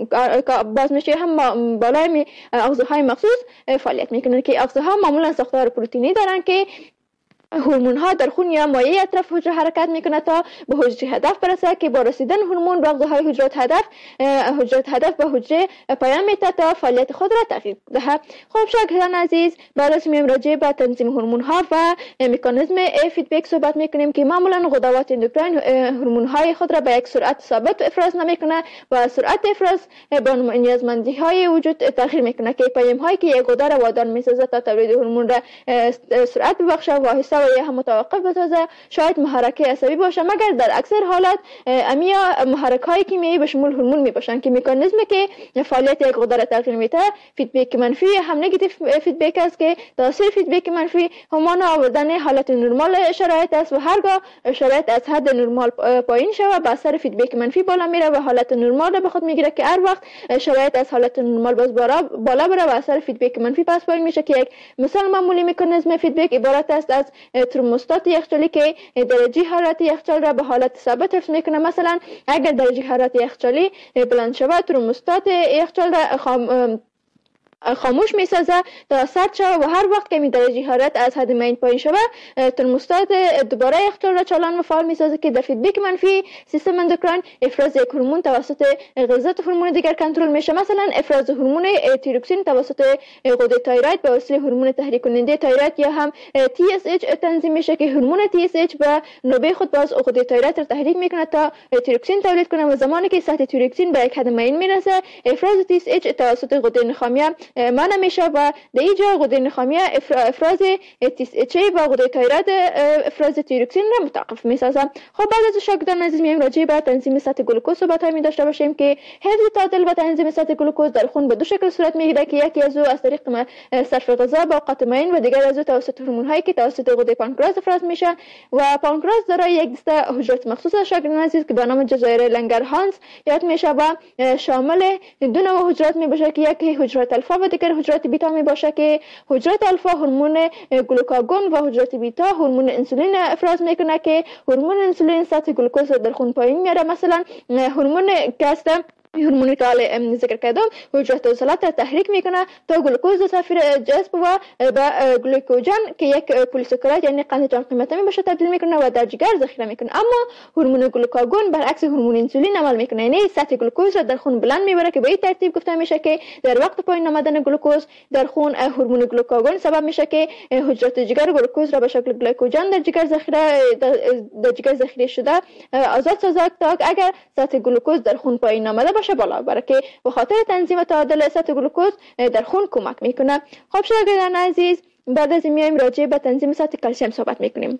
باز میشه هم بالای می اغذاهای مخصوص فعالیت میکنن که اغذاها معمولا ساختار پروتئینی دارن که هورمون ها در خون یا مایع اطراف حجره حرکت میکنه تا به حجره هدف برسه که با رسیدن هورمون به اغذاهای حجرات هدف حجرات هدف به حجره پیام میده تا فعالیت خود را تغییر دهد. خب شاگردان عزیز، بعد از میم راجع به تنظیم هورمون ها و مکانیزم فیدبک صحبت میکنیم که معمولا غدوات اندوکراین هورمون های خود را به یک سرعت ثابت افراز نمیکنه و سرعت افراز با نیازمندی های وجود تغییر میکنه که پیام هایی که یک غده را وادار میسازه تا تولید هورمون را سرعت ببخشه و یا هم متوقف بسازه شاید محرک عصبی باشه، مگر در اکثر حالات امیا محرک های کیمیایی به شمول هورمون می باشن که مکانیزمی که فعالیت یک غده را تغییر میده فیدبک منفی هم نگاتیو فیدبک است که تاثیر فیدبک منفی همان آوردن حالت نرمال شرایط است و هرگاه شرایط از حد نرمال پایین شود با اثر فیدبک منفی بالا میره و حالت نرمال را به خود میگیره که هر وقت شرایط از حالت نرمال باز بالا بره و اثر فیدبک منفی پس پایین میشه که یک مثال معمولی مکانیزم فیدبک عبارت است از ترموستات یخچالی که درجه حرارت یخچال را به حالت ثابت حفظ میکنه. مثلا اگر درجه حرارت یخچالی بلند شود ترموستات یخچال را خام خاموش میسازه تا سرد شود و هر وقت که می درجه حرارت از حد معین پایین شود ترموستات دوباره یخچال را چالان و فعال میسازه که در فیدبک منفی سیستم اندوکراین افراز یک هورمون توسط غذات هورمون دیگر کنترل میشه. مثلا افراز هورمون تیروکسین توسط غده تایروید به وسیله هورمون تحریک کننده تایروید یا هم تی اس اچ تنظیم میشه که هورمون تی اس اچ به نوبه خود باز غده تایروید را تحریک میکنه تا تیروکسین تولید کنه و زمانی که سطح تیروکسین به یک حد معین میرسه افراز تی اس اچ توسط غده نخامیه منع میشه و در اینجا غده نخامیه افراز تی اس اچ و غده تایروید افراز تیروکسین را متوقف میسازه. خب بعد از شاگردان عزیز میایم راجع به تنظیم سطح گلوکوز صحبت می داشته باشیم که حفظ تعادل و تنظیم سطح گلوکوز در خون به دو شکل صورت میگیره که یکی از او از طریق صرف غذا با اوقات معین و دیگر از او توسط هورمون هایی که توسط غده پانکراس افراز میشن و پانکراس دارای یک دسته حجرات مخصوص شاگردان عزیز که به نام جزایر لنگرهانز یاد میشه و شامل دو نوع حجرات می باشه که یکی حجرات الفا و دیگر حجرات بیتا می باشه که حجرات الفا هورمون گلوکاگون و حجرات بیتا هورمون انسولین افراز میکنه که هورمون انسولین سطح گلوکوز در خون پایین میاره. مثلا هورمون گاز هورمونی که حالا ذکر کردم حجرات عضلات را تحریک میکنه تا گلوکوز و صفر جذب و به گلوکوژن که یک پلیساکارید یعنی قند جان قیمته میباشه تبدیل میکنه و در جگر ذخیره میکنه. اما هورمون گلوکاگون برعکس هورمون انسولین عمل میکنه، یعنی سطح گلوکوز را در خون بلند میبره که به این ترتیب گفته میشه که در وقت پایین آمدن گلوکوز در خون هورمون گلوکاگون سبب میشه که حجرات جگر گلوکوز را به شکل گلوکوژن در جگر ذخیره در جگر ذخیره شده آزاد سازد تا اگر سطح گلوکوز در خون پایین آمده باشه بالا بره که به خاطر تنظیم تعادل سطح گلوکوز در خون کمک میکنه. خب شاگردان عزیز، بعد از این میایم راجع به تنظیم سطح کلسیم صحبت میکنیم.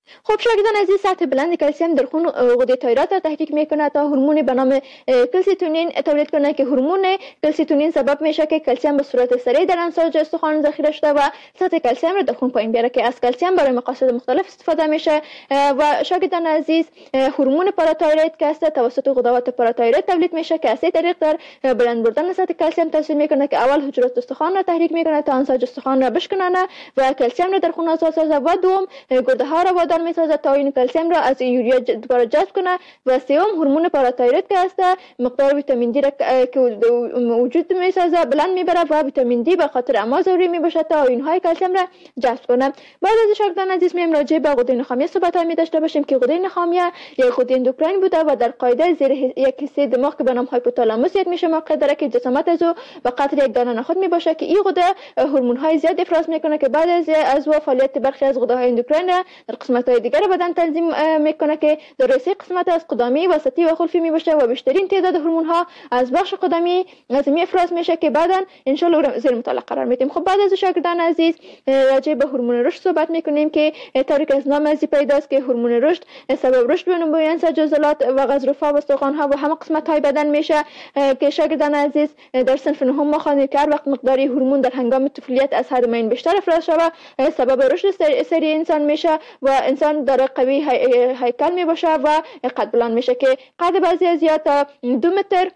خب شاگردان عزیز، سطح بلند کلسیم در خون غده تایرات را تحریک میکنه تا هورمونی به نام کلسیتونین تولید کنه که هورمون کلسیتونین سبب میشه که کلسیم به صورت سریع در انساج استخوان ذخیره شده و سطح کلسیم را در خون پایین بیاره که از کلسیم برای مقاصد مختلف استفاده میشه. و شاگردان عزیز، هورمون پاراتایروید که است توسط غدوات پاراتایروید تولید میشه که از این طریق در بلند بردن سطح کلسیم تاثیر میکنه که اول حجرات استخوان را تحریک میکنه تا انساج استخوان را بشکنه و کلسیم را در خون آزاد سازه و دوم گرده ها را وادار میسازه تا این کلسیم را از یوریا دوباره جذب کنه و سوم هورمون پاراتایروید که است مقدار ویتامین دی را که وجود میسازه بلند میبره و ویتامین دی به خاطر اما ضروری میباشه تا آیون‌های کلسیم را جذب کنه. بعد از شاگردان عزیز میم راجع به غده نخامیه صحبت می داشته باشیم که غده نخامیه یک غده اندوکراین بوده و در قاعده زیر یک حصه دماغ که به نام هایپوتالاموس یاد میشه موقع داره که جسامت از او به قدر یک دانه نخود میباشه که این غده هورمون های زیاد افراز میکنه که بعد از از و فعالیت برخی از غده های اندوکراین در قسمت های دیگر بدن تنظیم میکنه که در رئیس قسمت از قدمی، وسطی و خلفی میباشه و بیشترین تعداد هورمون ها از بخش قدمی از می افراز میشه که بعدا ان شاء الله زیر مطالعه قرار میدیم. خب بعد از شاگردان عزیز راجع به هورمون رشد صحبت میکنیم که طوری که از نام ازی پیداست که هورمون رشد سبب رشد و نمایش عضلات و غضروفها و استخوان ها و همه قسمت های بدن میشه که شاگردان عزیز در صنف نهم ما خواندیم که هر وقت مقداری هورمون در هنگام طفولیت از حد معین بیشتر افراز شود سبب رشد سریع انسان میشه و انسان در قوی هیکل میباشه و قد بلند میشه که قد بعضی از یا تا دو متر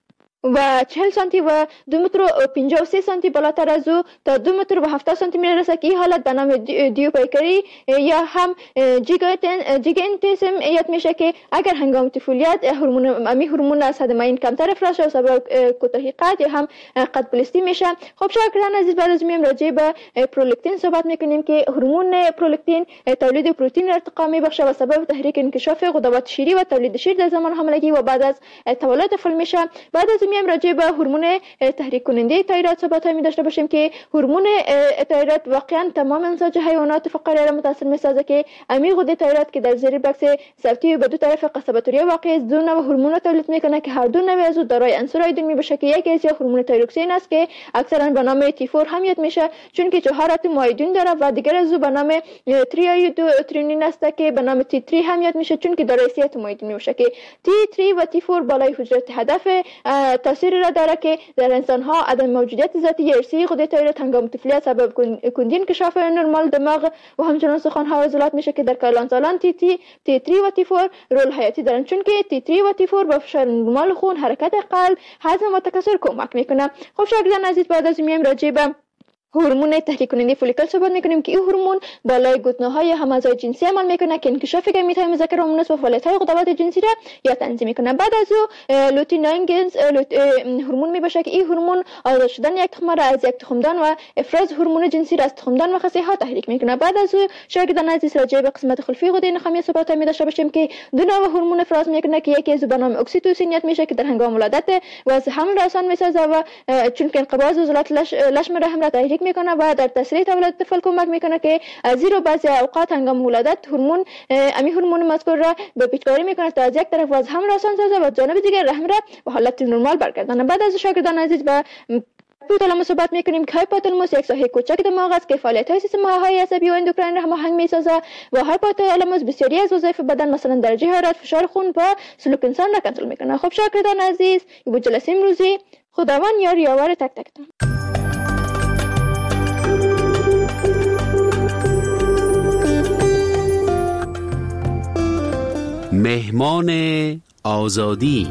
و چهل سانتی و دو متر و پنجاه و سه سانتی بالاتر از او تا دو متر و هفتاد سانتی میرسه که این حالت به نام دیوپیکری یا هم جیگانتیسم یاد میشه که اگر هنگام طفولیت هورمون امی هورمون از حد معین کمتر افراز شود سبب کوتاهی قد یا هم قد بلستی میشه. خب شاگردان عزیز، بعد از میم راجع به پرولاکتین صحبت میکنیم که هورمون پرولاکتین تولید پروتئین ارتقا میبخشه و سبب تحریک انکشاف غدوات شیری و تولید شیر در زمان حاملگی و بعد از تولد طفل میشه. بعد از میم راجع به هورمون تحریک کننده تایرات صحبت می داشته باشیم که هورمون تایرات واقعا تمام انساج حیوانات فقاریه را متاثر می سازه که امی غده تایرات که در زیر بکس صوتی به دو طرف قصبه توریه واقع است دو نوع هورمون تولید میکنه که هر دو نوع از او دارای عنصر آیودین می باشه که یکی از هورمون تایروکسین است که اکثرا به نام تی فور هم یاد میشه چون که چهار اتم آیودین داره و دیگر از او به نام تری آیودوترینین است که به نام تی سه هم یاد میشه چون که دارای سه اتم آیودین می باشه که تی سه و تی فور بالای حجرات هدف تاثیر را داره که در انسان ها عدم موجودیت ذاتی ارثی غده تایروید هنگام طفولیت سبب کندی انکشاف نرمال دماغ و همچنان سخن ها و عضلات میشه که در کلان سالان تی تی تی سه و تی چهار رول حیاتی دارن چون که تی سه و تی چهار با فشار نرمال خون حرکت قلب هضم و تکثر کمک میکنه. خب شاگردان عزیز، بعد از میم راجع به هورمون تحریک کننده فولیکل صحبت میکنیم که این هورمون بالای گوتنه‌های هم‌اعضای جنسی عمل میکنه که انکشاف گمیت‌های مذکر و مؤنث و فعالیت‌های غدوات جنسی را یا تنظیم میکنه. بعد از او لوتینینگز هورمون میباشه که این هورمون آزاد شدن یک تخم را از یک تخمدان و افراز هورمون جنسی را از تخمدان و خصی‌ها تحریک میکنه. بعد از او شاگردان عزیز راجع به قسمت خلفی غده نخامی صحبت می داشته باشیم که دو نوع هورمون افراز میکنه که یکی از به نام اکسیتوسین یاد میشه که در هنگام ولادت و از حمل را آسان میسازه و چون که انقباض عضلات لشم رحم را تحریک میکنه و در تسریع تولد طفل کمک میکنه که از زیرو بعضی اوقات هنگام ولادت هورمون امی هورمون مذکور را به پیچکاری میکنه تا از یک طرف از حمل را آسان سازه و جانب دیگر رحم را به حالت نرمال برگردانه. بعد از شاگردان عزیز به هایپوتالاموس صحبت میکنیم که هایپوتالاموس یک ساحه کوچک دماغ است که فعالیت‌های سیستم های عصبی و اندوکراین را هماهنگ میسازه و هایپوتالاموس بسیاری از وظایف بدن مثلا درجه حرارت، فشار خون و سلوک انسان را کنترل میکنه. خب شاگردان عزیز، این بود جلسه امروزی. خداوند یار یاور تک تکتون. مهمان آزادی.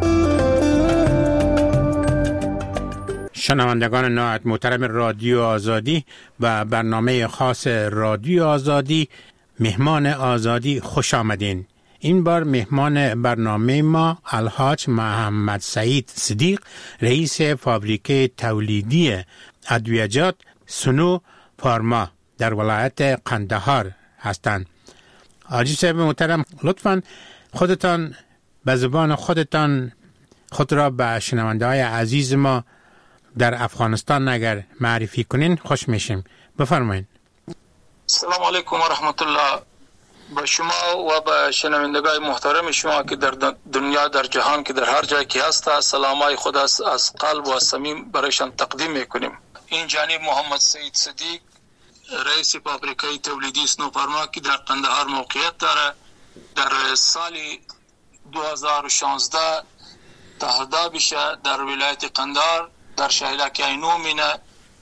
شنوندگان نهایت محترم رادیو آزادی و برنامه خاص رادیو آزادی مهمان آزادی خوش آمدین. این بار مهمان برنامه ما الحاج محمد سعید صدیق، رئیس فابریکه تولیدی ادویجات سنو فارما در ولایت قندهار هستند. حاجی صاحب محترم، لطفاً خودتان به زبان خودتان خود را به شنونده های عزیز ما در افغانستان اگر معرفی کنین خوش میشیم. بفرمایید. السلام علیکم و رحمت الله به شما و به شنوندگان محترم شما که در دنیا در جهان که در هر جای که هست سلامای خود از قلب و صمیم برایشان تقدیم میکنیم. این جانب محمد سعید صدیق، رئیس فابریکه تولیدی سنوفارما که در قندهار موقعیت داره در سال دو هزار و شانزده تهداب بشه در ولایت قندهار در شهرک اینومینه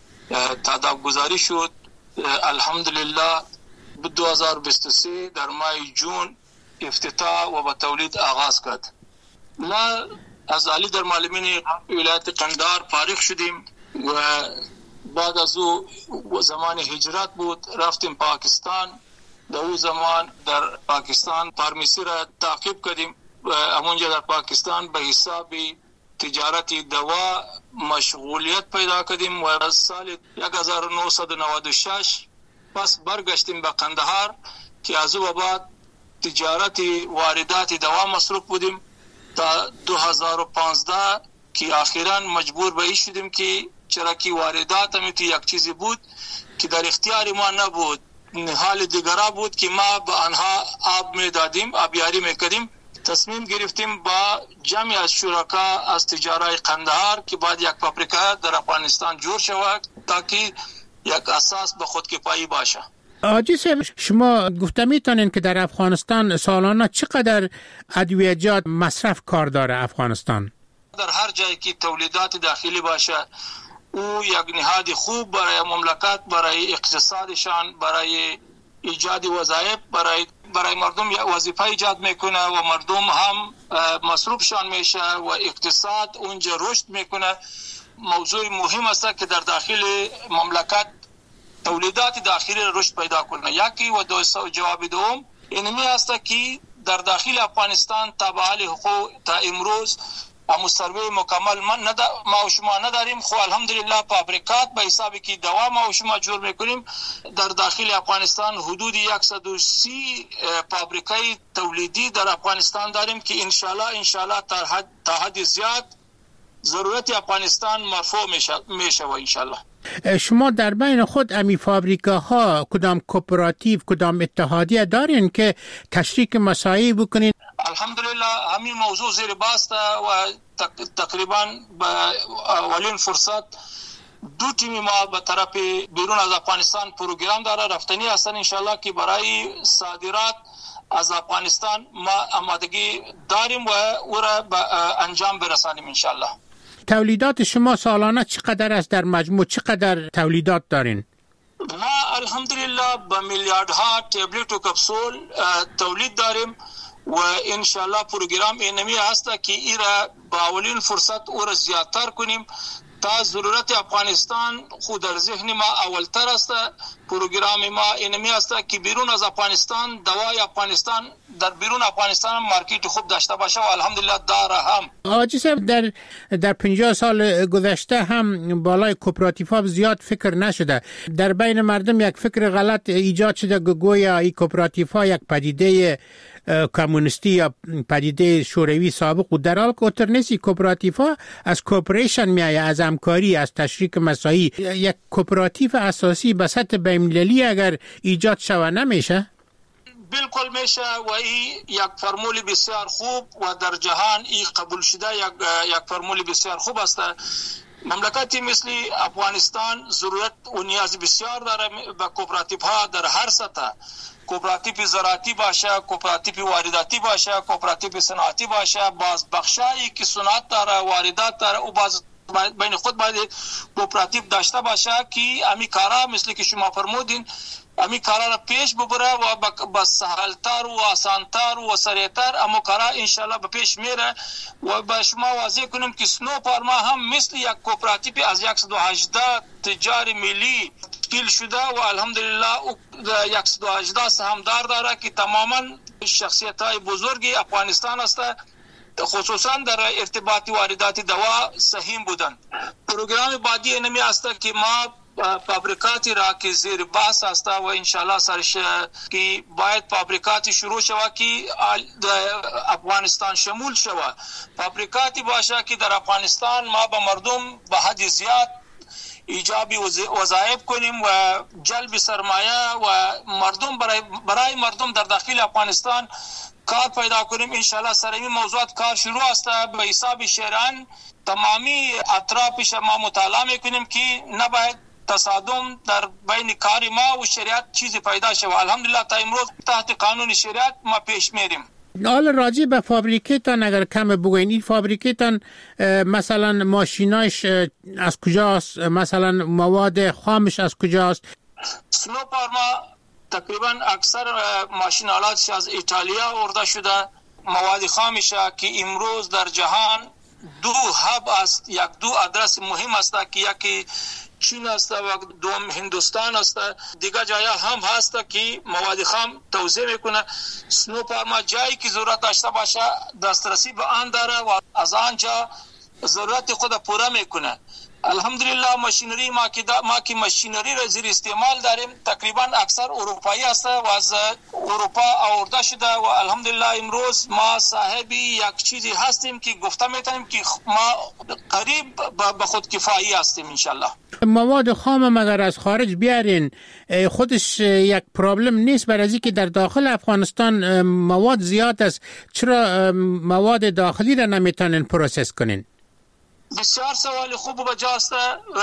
تهداب گذاری شد. الحمدلله به دو هزار و بیست و سه در ماه جون افتتاح و به تولید آغاز کرد. ما از علی در معلمین ولایت قندهار فارغ شدیم و بعد از او زمان هجرت بود، رفتیم پاکستان. در اون زمان در پاکستان فارمیسی را تعقیب کردیم. همونجا در پاکستان به حساب تجارت دوا مشغولیت پیدا کردیم و از سال یک هزار و نهصد و نود و شش پس برگشتیم به قندهار که از او بعد تجارت واردات دوا مصروف بودیم تا دو هزار و پانزده که اخیراً مجبور به این شدیم که چرا که واردات هم تو یک چیزی بود که در اختیار ما نبود، حال دیگرا بود که ما به آنها آب می دادیم، آبیاری می کردیم. تصمیم گرفتیم با جمعی از شرکا از تجارای قندهار که بعد یک فابریکه در افغانستان جور شود تا که یک اساس به خودکفایی باشه. آجی صاحب، شما گفته میتونین که در افغانستان سالانه چقدر ادویه‌جات مصرف کار داره افغانستان؟ در هر جایی که تولیدات داخلی باشه او یک نهاد خوب برای مملکت، برای اقتصادشان، برای ایجاد وظایف، برای برای مردم وظیفه ایجاد میکنه و مردم هم مصروفشان میشه و اقتصاد اونجا رشد میکنه. موضوع مهم است که در داخل مملکت تولیدات داخلی رشد پیدا کنه. یکی و دو جواب دوم اینمی است که در داخل افغانستان تابع حقوق تا امروز اما سروی مکمل من ند... ما و شما نداریم. خو الحمدلله فابریکات به حسابی که دوا ما و شما جور میکنیم. در داخل افغانستان حدود صد و سی فابریکه تولیدی در افغانستان داریم که انشالله انشالله تا حد تا حد زیاد ضرورت افغانستان مرفوع میشه میشه و انشالله. شما در بین خود امی فابریکه ها کدام کوپراتیو کدام اتحادیه دارین که تشریک مساعی بکنین؟ الحمدلله همین موضوع زیر باست و تقریبا به اولین فرصت دو تیمی ما به طرف بیرون از افغانستان پروگرام داره رفتنی هستن انشالله که برای صادرات از افغانستان ما آمادگی داریم و او را به انجام برسانیم انشالله. تولیدات شما سالانه چقدر است؟ در مجموع چقدر تولیدات دارین؟ ما الحمدلله به میلیاردها تبلت و کپسول تولید داریم و انشالله پروگرام اینمی هست که ای را با اولین فرصت او را زیادتر کنیم تا ضرورت افغانستان خود در ذهن ما اولتر است. پروگرام ما اینمی است که بیرون از افغانستان دوای افغانستان در بیرون افغانستان مارکت خوب داشته باشه و الحمدلله داره هم. آجی صاحب، در در پنجاه سال گذشته هم بالای کوپراتیوها زیاد فکر نشده. در بین مردم یک فکر غلط ایجاد شده که گویا این کوپراتیوها یک پدیده کمونیستی یا پدیده شوروی سابق و در حال که اتر نیستی. کوپراتیوها از کوپریشن میایه، از همکاری، از تشریک مساعی. یک کوپراتیو اساسی به سطح بین‌المللی اگر ایجاد شوه نمیشه؟ بالکل میشه و این یک فرمول بسیار خوب و در جهان این قبول شده یک یک فرمول بسیار خوب است. مملکتی مثل افغانستان ضرورت و نیاز بسیار داره به کوپراتیوها در هر سطح. کوپراتیو زراعتی باشه، کوپراتیو وارداتی باشه، کوپراتیو صنعتی باشه، باز بخشایی که صنعت داره، واردات داره و باز بین خود باید کوپراتیو داشته باشه که امی کارا مثل که شما فرمودین امی کارا را پیش ببره و با سهلتر و آسانتر و سریعتر اما کارا انشالله به پیش میره. و به شما واضح کنیم که سنوفارما هم مثل یک کوپراتیو از صد و هجده تجار ملی تشکیل شده و الحمدلله صد و هجده سهامدار داره که تماما شخصیت های بزرگی افغانستان است، خصوصا در ارتباط واردات دوا سهیم بودن. پروگرام بعدی اینمی است که ما فابریکاتی را که زیر بحث است و انشالله سرش که باید فابریکاتی شروع شود که افغانستان شمول شود. فابریکاتی باشه که در افغانستان ما به مردم به حد زیاد ایجابی وظایف کنیم و جلب سرمایه و مردم برای برای مردم در داخل افغانستان کار پیدا کنیم. انشالله سر این موضوعات کار شروع است. به حساب شهران تمامی اطرافش ما مطالعه میکنیم که نباید تصادم در بین کار ما و شریعت چیزی پیدا شد. الحمدلله تا امروز تحت قانون شریعت ما پیش میریم. حالا راجع به فابریکیتان اگر کم بگوین، این فابریکیتان مثلا ماشیناش از کجاست، مثلا مواد خامش از کجاست؟ سنوپارما تقریبا اکثر ماشین آلاتش از ایتالیا آورده شده. مواد خامش که امروز در جهان دو هب است، یک دو آدرس مهم است که یکی چین است و دوم هندوستان است. دیگه جای هم هست که مواد خام توزیع میکنه. سنوپارما جایی که ضرورت داشته باشه دسترسی به آن داره و از آنجا ضرورت خود پوره میکنه. الحمدلله ماشینری ما که ما که ماشینری را زیر استعمال داریم تقریبا اکثر اروپایی است و از اروپا آورده شده و الحمدلله امروز ما صاحب یک چیزی هستیم که گفته میتونیم که ما قریب به خود کفایی هستیم ان شاء الله. مواد خام اگر از خارج بیارین خودش یک پرابلم نیست؟ برای اینکه در داخل افغانستان مواد زیاد است، چرا مواد داخلی را نمیتونین پروسس کنین؟ بسیار سوال خوب و بجاست.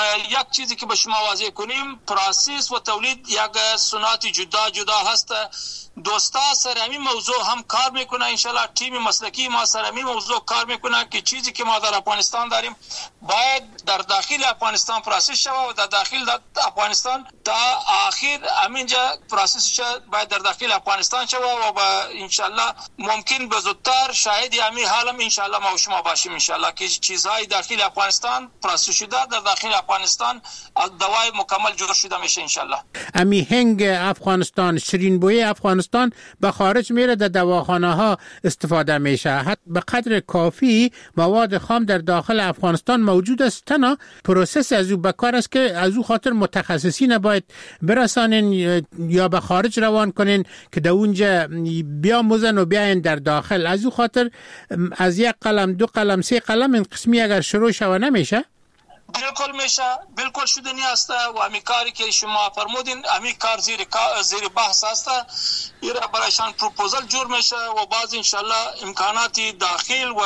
یک چیزی که به شما واضح کنیم، پروسس و تولید یک صنعت جدا جدا هست. دوستا سر همین موضوع هم کار میکنه. انشالله تیم مسلکی ما سر همین موضوع کار میکنه که چیزی که ما در افغانستان داریم باید در داخل افغانستان پروسس شود و در داخل در افغانستان تا آخر همینجا پروسس شود باید در داخل افغانستان شود و با انشالله ممکن به زودتر شاهد همین حالم انشالله ما و شما باشیم انشالله که چیزهای داخل افغانستان پروسس شده در داخل افغانستان دوای مکمل جور شده میشه انشالله. امی هنگ افغانستان، شیرین بوی افغانستان به خارج میره، در دواخانه ها استفاده میشه. حتی به قدر کافی مواد خام در داخل افغانستان موجود است، تنها پروسس از او بکار است که از او خاطر متخصصین باید برسانین یا به خارج روان کنین که در اونجا بیاموزن و بیاین در داخل. از او خاطر از یک قلم دو قلم سه قلم این قسمی اگر شروع شوه نمیشه؟ بالکل میشه، بالکل شدنی است و همین کاری که شما فرمودین همین کار زیر زیر بحث است. ایرا برایشان پروپوزال جور میشه و باز انشالله امکانات داخل و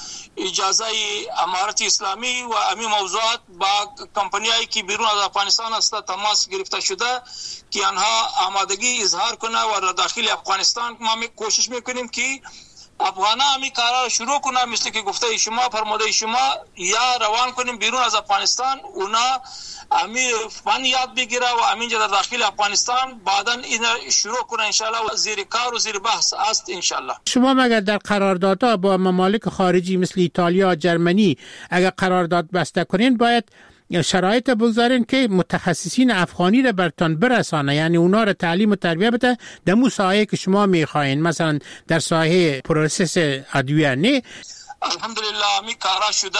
اجازه امارت اسلامی و همین موضوعات با کمپانیایی که بیرون از افغانستان است تماس گرفته شده که آنها آمادگی اظهار کنه و داخل افغانستان ما می کوشش میکنیم که افغانا همی کارا شروع کنه، مثل که گفته شما فرموده شما یا روان کنیم بیرون از افغانستان، اونا همی فن یاد بگیره و همینجا در داخل افغانستان بعدا این شروع کنه انشالله. زیر کار و زیر بحث است انشالله. شما مگر در قراردادها با ممالک خارجی مثل ایتالیا، جرمنی اگر قرارداد بسته کنین باید شرایط بگذارین که متخصصین افغانی را برتان برسانه، یعنی اونا را تعلیم و تربیه بده در مو ساحه که شما میخواین، مثلا در ساحه پروسس ادویه. نه الحمدلله می کارا شده.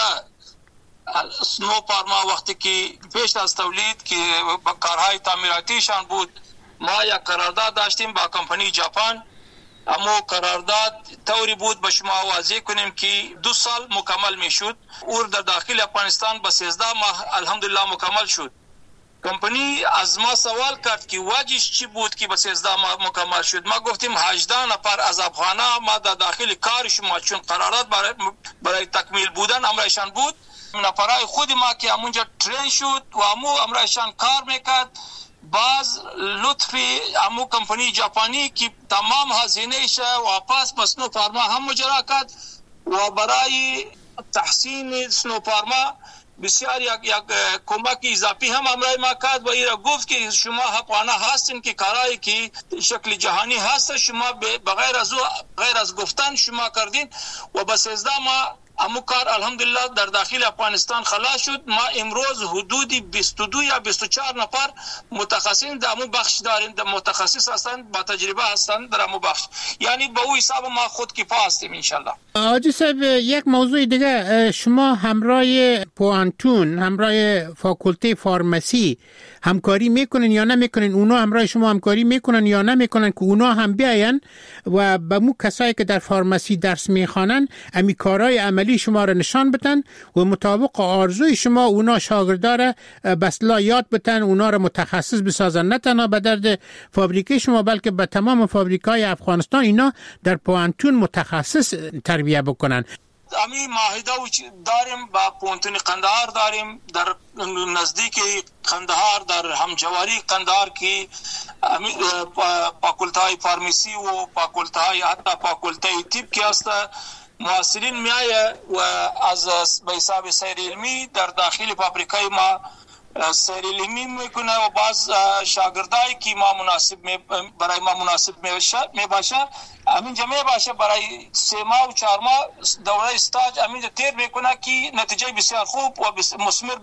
سنوپارما وقتی که پیش از تولید که با کارهای تعمیراتیشان بود ما یک قرارداد داشتیم با کمپانی ژاپن. اما قرارداد طوری بود به شما واضح کنیم که دو سال مکمل می شد اور در داخل افغانستان به سیزده ماه الحمدلله مکمل شد. کمپانی از ما سوال کرد که وجهش چی بود که به سیزده ماه مکمل شد. ما گفتیم هجده نفر از افغانا ما در داخل کار شما چون قرارداد برای, برای تکمیل بودن امرایشان بود، نفرای خود ما که همونجا ترین شد و امو امرایشان کار میکرد. باز لطفی امو کمپانی ژاپنی که تمام هزینه‌اش واپس به سنوپارما هم مجرا کرد و برای تحسین سنوپارما بسیار یک یک کمک اضافی هم امرای ما کرد و ایرا گفت که شما حقانه هستین که کارایی که شکل جهانی هست شما بغیر از غیر از گفتن شما کردین و بس از ما امو کار الحمدلله در داخل افغانستان خلاص شد. ما امروز حدود بیست و دو یا بیست و چهار نفر متخصصین در امو بخش داریم، در متخصص هستند با تجربه هستند در امو بخش، یعنی به او حساب ما خود کفا هستیم انشالله. حاجی صاحب یک موضوع دیگه، شما همراه پوانتون همراه فاکولته فارمسی همکاری میکنن یا نمیکنن؟ اونا همراه شما همکاری میکنن یا نمیکنن که اونا هم بیاین و به مو کسایی که در فارمسی درس میخوانن امی کارهای عملی شما را نشان بدن و مطابق آرزوی شما اونا شاگردار بسلا یاد بدن، اونا را متخصص بسازن، نه تنها به درد فابریکه شما بلکه به تمام فابریکای افغانستان اینا در پوانتون متخصص تربیه بکنن؟ امی معاهده داریم با پونتون قندهار داریم در نزدیک قندهار در همجواری قندهار کی فاکولتای فارمسی و فاکولتای حتی فاکولتای طب کی است محصلین میایه و از به حساب سیر علمی در داخل فابریکای ما سیر علمی میکنه و بعض شاگردایی که ما مناسب برای ما مناسب می باشه همین جمعه باشه برای سه ماه و چهار ماه دوره استاج همین تیر میکنه که نتیجه بسیار خوب و مثمر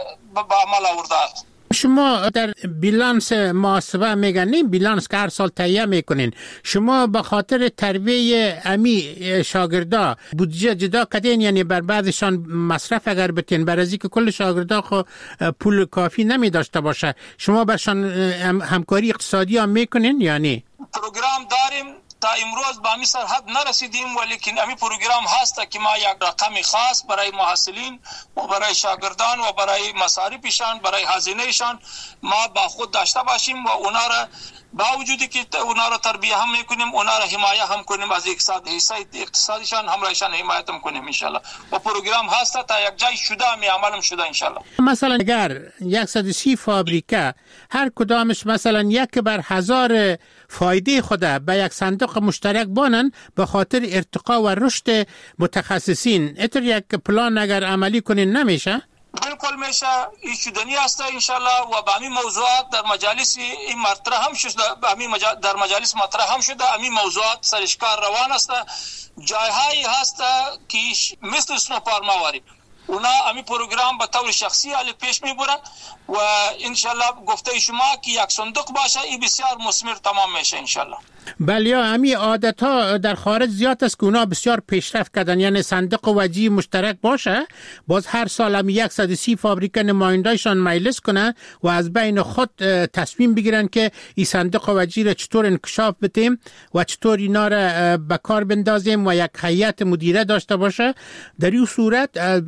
به عمل آورده است. شما در بیلانس محاسبه میگنین بیلانس که هر سال تهیه میکنین، شما به خاطر تربیه امی شاگردا بودجه جدا کردین، یعنی بر بعضشان مصرف اگر بتین بر ازی که کل شاگردا خو پول کافی نمی داشته باشه شما برشان همکاری اقتصادی هم میکنین؟ یعنی پروگرام داریم تا امروز به امی سرحد نرسیدیم ولیکن امی پروگرام هست که ما یک رقم خاص برای محصلین و برای شاگردان و برای مصارفشان برای هزینهشان ما با خود داشته باشیم و اونا را با وجودی که اونا را تربیه هم میکنیم اونا را حمایه هم کنیم از اقتصاد حصه اقتصادشان همراهشان حمایت هم کنیم انشالله و پروگرام هست تا یک جای شده می عملم شده انشالله. مثلا اگر صد و سی فابریکه هر کدامش مثلا یک بر هزار فایده خود به یک صندوق مشترک بانن به خاطر ارتقا و رشد متخصصین، اتر یک پلان اگر عملی کنین نمیشه؟ بالکل میشه، این شدنی است انشالله و به همین موضوعات در مجالس این مطرح هم شده، به همین مجال در مجالس مطرح هم شده، همین موضوعات سرشکار روان است. جایهایی هست که مثل سنوپارماواری اونا همین پروگرام به طور شخصی حال پیش میبرن و انشالله گفته شما که یک صندوق باشه این بسیار مثمر تمام میشه انشالله. بله، همین عادت ها در خارج زیاد است که اونا بسیار پیشرفت کردن، یعنی صندوق وجهی مشترک باشه، باز هر سال هم صد و سی فابریکه نمایندایشان مجلس کنن و از بین خود تصمیم بگیرن که این صندوق وجهی را چطور انکشاف بدیم و چطور اینا را به کار بندازیم و یک هیئت مدیره داشته باشه. در این صورت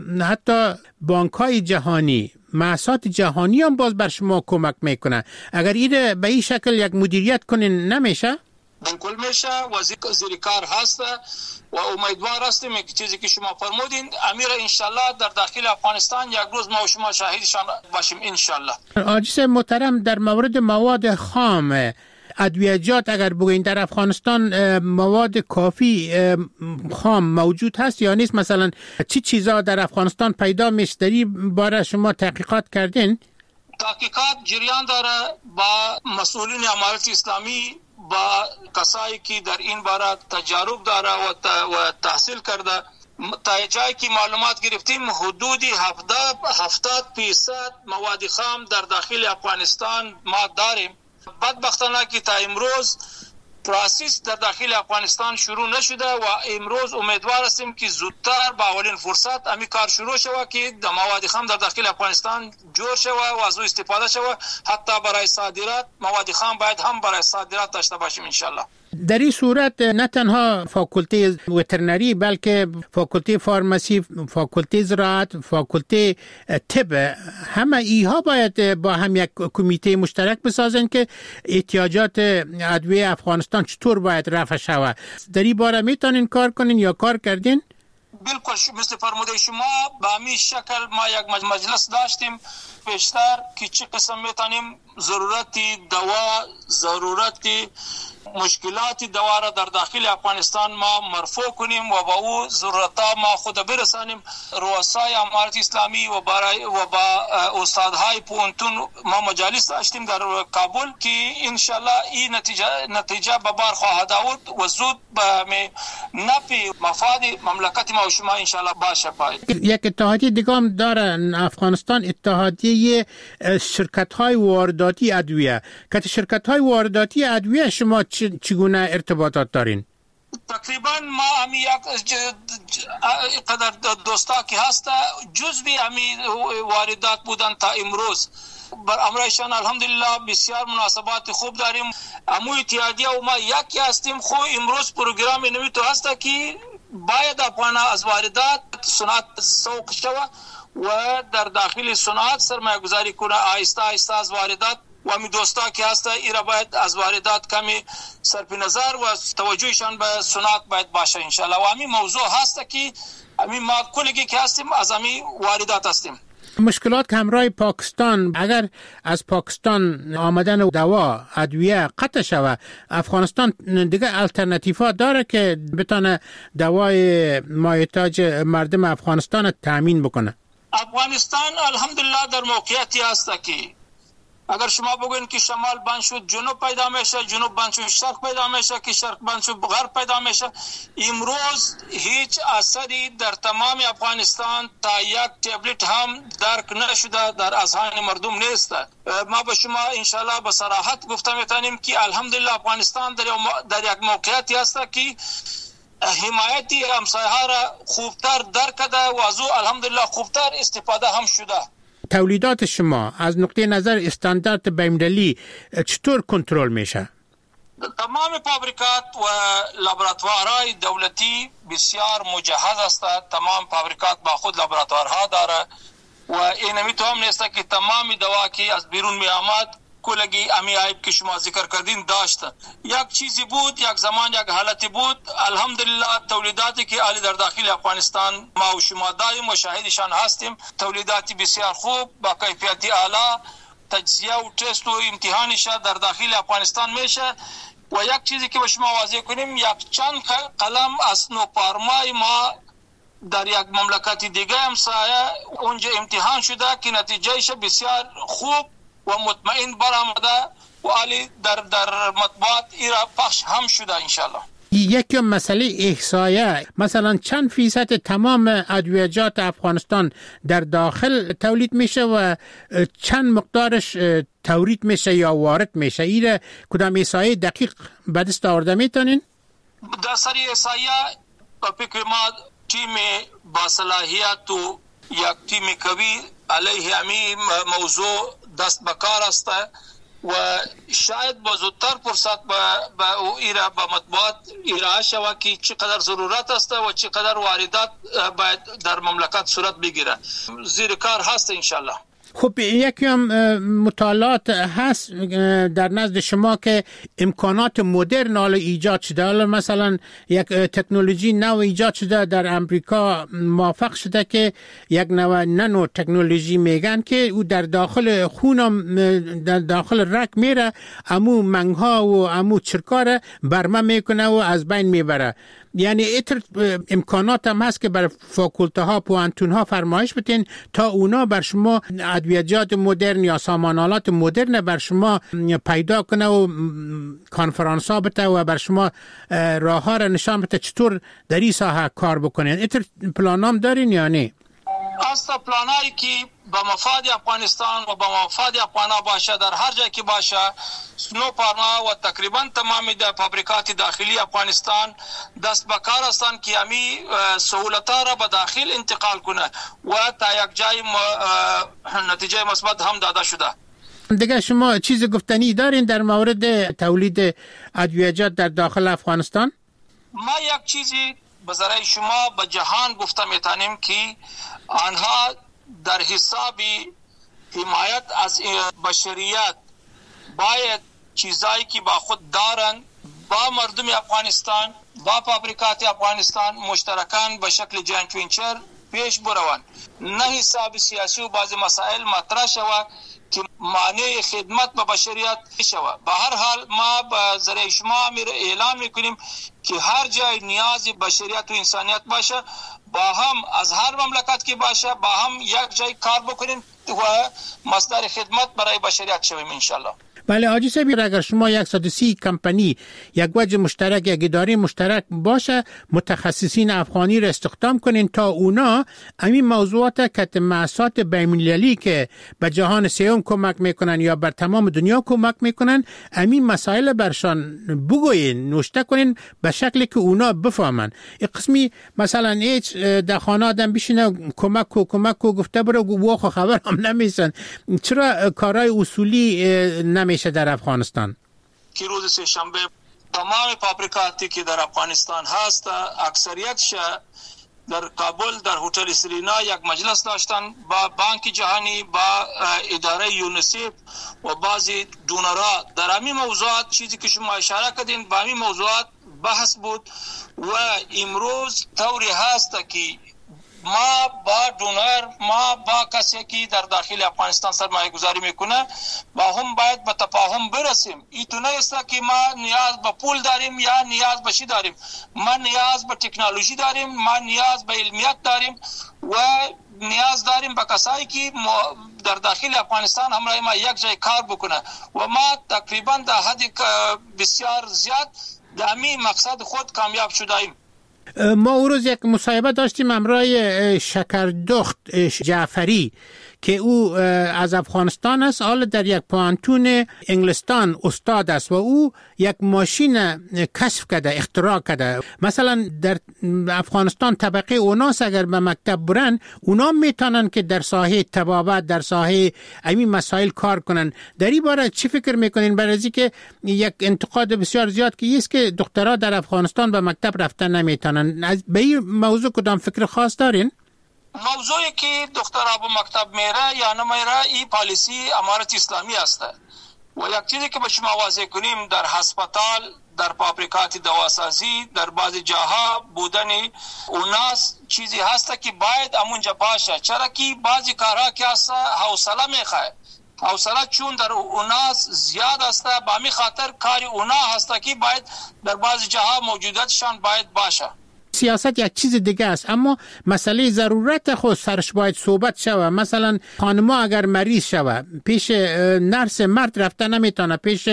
حتی بانک های جهانی، مؤسسات جهانی هم باز بر شما کمک میکنه. اگر این به این شکل یک مدیریت کنین نمیشه؟ بالکل میشه، وزیر کار هست و امیدوار هستیم که چیزی که شما فرمودین امیر انشالله در داخل افغانستان یک روز ما و شما شاهدشان باشیم انشالله. آجیس محترم، در مورد مواد خام ادویجات اگر بگوین در افغانستان مواد کافی خام موجود هست یا نیست؟ مثلا چی چیزا در افغانستان پیدا میشه؟ در این باره شما تحقیقات کردین؟ تحقیقات جریان داره با مسئولین امارت اسلامی، با کسایی که در این باره تجارب داره و تحصیل کرده. تا جایی که معلومات گرفتیم حدود هفتاد فیصد مواد خام در داخل افغانستان ما داریم. بدبختانه که تا امروز پروسس در داخل افغانستان شروع نشده و امروز امیدوار هستیم که زودتر با اولین فرصت امی کار شروع شود که در مواد خام در داخل افغانستان جور شود و از او استفاده شود. حتی برای صادرات مواد خام باید هم برای صادرات داشته باشیم انشالله. در این صورت نه تنها فاکولته وترنری بلکه فاکولته فارمسی، فاکولته زراعت، فاکولته طب، همه ایها باید با هم یک کمیته مشترک بسازن که احتیاجات ادویه افغانستان چطور باید رفع شود. در این باره میتونین کار کنین یا کار کردین؟ بالکل مثل فرموده شما به همین شکل ما یک مجلس داشتیم پیشتر که چه قسم میتونیم ضرورتی دوا، ضرورتی مشکلات دوا را در داخل افغانستان ما مرفوع کنیم و با او ضرورتا ما خود برسانیم. رؤسای امارت اسلامی و برای و با استادهای پونتون ما مجالس داشتیم در کابل که انشالله این نتیجه نتیجه به بار خواهد آورد و زود به نفع مفاد مملکت ما و شما انشالله باشه. باید یک اتحادیه دیگه هم دارن افغانستان، اتحادیه شرکت های وارداتی ادویه، که شرکت های وارداتی ادویه شما چگونه ارتباطات دارین؟ تقریبا ما همی یک قدر دوستا که هست جزوی همی واردات بودن تا امروز. بر امرایشان الحمدلله بسیار مناسبات خوب داریم. امو اتحادیه و ما یکی هستیم. خو امروز پروگرام نوی تو هست که باید افغان از واردات صنعت سوق شود و در داخل صنعت سرمایه گذاری کنه آهسته آهسته از واردات و همی دوستا که هسته ایرا باید از واردات کمی صرف نظر و توجهشان به صنعت باید باشه انشالله. و همی موضوع هسته که امی ما کلگی که هستیم از امی واردات هستیم. مشکلات که همراه پاکستان، اگر از پاکستان آمدن دوا ادویه قطع شود، افغانستان دیگه الटरनेटیوا داره که بتونه دوای مایحتاج مردم افغانستان تامین بکنه؟ افغانستان الحمدلله در موقعیتی هست که اگر شما بگوین که شمال بند شد جنوب پیدا میشه، جنوب بند شد شرق پیدا میشه، که شرق بند شد غرب پیدا میشه. امروز هیچ اثری در تمام افغانستان تا یک تبلت هم درک نشده، در اذهان مردم نیست. ما به شما انشالله به صراحت گفته میتونیم که الحمدلله افغانستان در, در یک موقعیتی هست که حمایتی همسایه‌ها را خوبتر درک کرده و از او الحمدلله خوبتر استفاده هم شده. تولیدات شما از نقطه نظر استاندارد بین‌المللی چطور کنترل میشه؟ تمام فابریکات و لابراتوارهای دولتی بسیار مجهز است. تمام فابریکات با خود لابراتوارها داره و این میتونم نیست که تمام دوا که از بیرون می آمد کلگی امی عیب که شما ذکر کردین داشت. یک چیزی بود، یک زمان یک حالتی بود. الحمدلله تولیداتی که علی در داخل افغانستان ما و شما داریم و شاهدشان هستیم، تولیداتی بسیار خوب با کیفیت اعلی، تجزیه و تست و امتحانش در داخل افغانستان میشه. و یک چیزی که به شما واضح کنیم، یک چند قلم از نوپارمای ما در یک مملکت دیگه همسایه اونجا امتحان شده که نتیجهش بسیار خوب و مطمئن برآمده و علی در در مطبوعات ایرا پخش هم شده انشالله. یکی مسئله احصایه، مثلا چند فیصد تمام ادویجات افغانستان در داخل تولید میشه و چند مقدارش تورید میشه یا وارد میشه؟ ایره کدام احصایه دقیق به دست آورده میتونین؟ در سری احصایه به فکر ما تیم با صلاحیت و یک تیم قوی علیه امی موضوع دست بکار است و شاید با زودتر فرصت با ایرا با مطبوعات ایرا شود که چقدر ضرورت است و چقدر واردات باید در مملکت صورت بگیره. زیر کار هست انشالله. خب یکی هم مطالعات هست در نزد شما که امکانات مدرن حالا ایجاد شده، حالا مثلا یک تکنولوژی نو ایجاد شده در امریکا، موفق شده که یک نوع نانو تکنولوژی میگن که او در داخل خونم در داخل رگ میره، امو منگها و امو چرکار برمه میکنه و از بین میبره. یعنی ایتر امکانات هم هست که بر فاکولته ها پوانتون ها فرمایش بتین تا اونا بر شما ادویجات مدرن یا سامانالات مدرن بر شما پیدا کنه و کانفرانس ها بته و بر شما راه ها را نشان بته چطور در این ساحه کار بکنین. ایتر پلانام دارین یا نه؟ اصلا پلانایی که با مفاد افغانستان و با مفاد افغانا باشه در هر جای که باشه، سنو پارما و تقریبا تمامی در فابریکات داخلی افغانستان دست بکار هستند که امی سهولت‌ها را به داخل انتقال کنه و تا یک جای نتیجه مثبت هم داده شده. دیگه شما چیز گفتنی دارین در مورد تولید ادویجات در داخل افغانستان؟ ما یک چیزی به ذریعه شما به جهان گفته میتونیم که آنها در حساب حمایت از بشریت باید چیزایی که با خود دارن با مردم افغانستان با فابریکات افغانستان مشترکان به شکل جوینت وینچر پیش بروند، نه حساب سیاسی و بعض مسائل مطرح شود که مانع خدمت به بشریت شود. به هر حال ما به ذریعه شما اعلام میکنیم که هر جای نیاز بشریت و انسانیت باشه با هم از هر مملکت که باشه با هم یک جای کار بکنیم و مصدر خدمت برای بشریت شویم انشالله. بله حاجی صاحب، اگر شما یک صد و سی کمپانی یک وجه مشترک یک اداره مشترک باشه، متخصصین افغانی را استخدام کنین تا اونا همین موضوعات کت مؤسسات بین‌المللی که به جهان سوم کمک میکنن یا بر تمام دنیا کمک میکنن، همین مسائل برشان بگوین، نوشته کنین به شکلی که اونا بفهمن. این قسمی مثلا هیچ در خانه آدم بشینه کمک کو کمک کو گفته برو و خبر هم نمیسن، چرا کارهای اصولی نمی میشه در افغانستان؟ که روز سه شنبه تمام فابریکاتی که در افغانستان هست اکثریتش در کابل در هتل سرینا یک مجلس داشتن با بانک جهانی با اداره یونیسف و بعضی دونرها در همین موضوعات چیزی که شما اشاره کردین با همین موضوعات بحث بود و امروز طوری هست که ما با دونر ما با کسی که در داخل افغانستان سرمایه گذاری میکنه با هم باید به تفاهم برسیم. این نیست که ما نیاز به پول داریم یا نیاز به چی داریم. ما نیاز به تکنولوژی داریم، ما نیاز به علمیت داریم و نیاز داریم به کسایی که در داخل افغانستان همراه ما یک جای کار بکنه و ما تقریبا در حد بسیار زیاد در همین مقصد خود کامیاب شدیم. ما او روز یک مصاحبه داشتیم همراه شکردخت جعفری که او از افغانستان است، حالا در یک پوانتون انگلستان استاد است و او یک ماشین کشف کرده، اختراع کرده. مثلا در افغانستان طبقه اوناس اگر به مکتب برن، اونا میتونن که در ساحه طبابت، در ساحه همین مسائل کار کنن. در این باره چی فکر میکنین؟ برای از که یک انتقاد بسیار زیاد که است که دخترها در افغانستان به مکتب رفتن نمیتونن، به این موضوع کدام فکر خاص دارین؟ موضوعی که دخترها به مکتب میره یا نمیره این پالیسی امارت اسلامی است و یک چیزی که به شما واضح کنیم در هسپتال، در فابریکات دواسازی، در بعضی جاها بودن اوناس چیزی هست که باید امونجا باشه، چرا که بعضی کارها که هست حوصله میخواه، حوصله چون در اوناس زیاد است، به همین خاطر کاری اونا هست که باید در بعضی جاها موجودیتشان باید باشه. سیاست یک چیز دیگه است، اما مسئله ضرورت خود سرش باید صحبت شوه. مثلا خانما اگر مریض شوه پیش نرس مرد رفته نمیتونه، پیش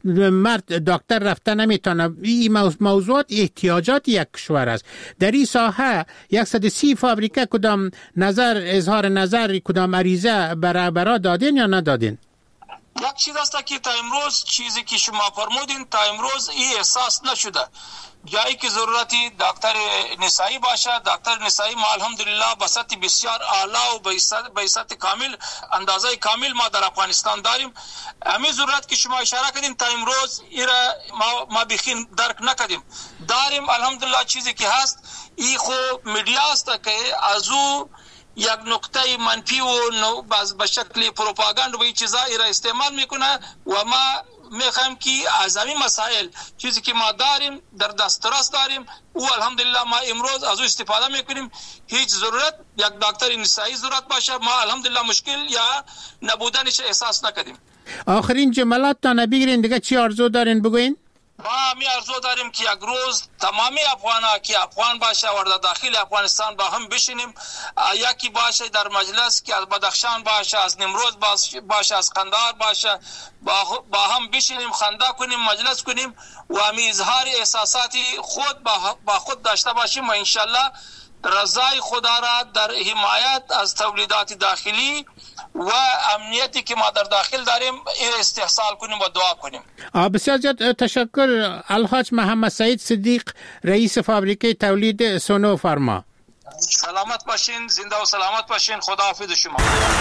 مرد دکتر رفته نمیتونه. این موضوعات احتیاجات یک کشور است. در این ساحه صد و سی فابریکه کدام نظر اظهار نظر کدام عریضه برای برا دادین یا ندادین؟ یک چیز است که تا امروز چیزی که شما فرمودین تا امروز این احساس نشده. جایی که ضرورتی دکتر نسایی باشه، دکتر نسایی ما الحمدلله به سطح بسیار اعلی و به سطح کامل اندازه کامل ما در افغانستان داریم. همین ضرورت که شما اشاره کردین تا امروز ایرا ما ما بخین درک نکردیم. داریم الحمدلله. چیزی که هست این خو میډیا است که از او یک نقطه منفی و به شکل پروپاگاند و این چیزا ایرا استعمال میکنه و ما میخوایم که از همین مسائل چیزی که ما داریم در دسترس داریم او الحمدلله ما امروز از او استفاده میکنیم. هیچ ضرورت یک دکتر نسایی ضرورت باشه ما الحمدلله مشکل یا نبودنش احساس نکردیم. آخرین جملات تا نبیگرین دیگه چی آرزو دارین بگوین؟ ما همی آرزو داریم که یک روز تمامی افغان‌ها که افغان باشه و در داخل افغانستان با هم بشینیم، یکی باشه در مجلس که از بدخشان باشه، از نمروز باشه، از قندهار باشه، با هم بشینیم خنده کنیم، مجلس کنیم و همی اظهار احساسات خود با خود داشته باشیم و انشالله رضای خدا را در حمایت از تولیدات داخلی و امنیتی که ما در داخل داریم استحصال کنیم و دعا کنیم. بسیار زیاد تشکر الحاج محمد سعید صدیق، رئیس فابریکه تولید سونو فارما. سلامت باشین، زنده و سلامت باشین. خداحافظ شما.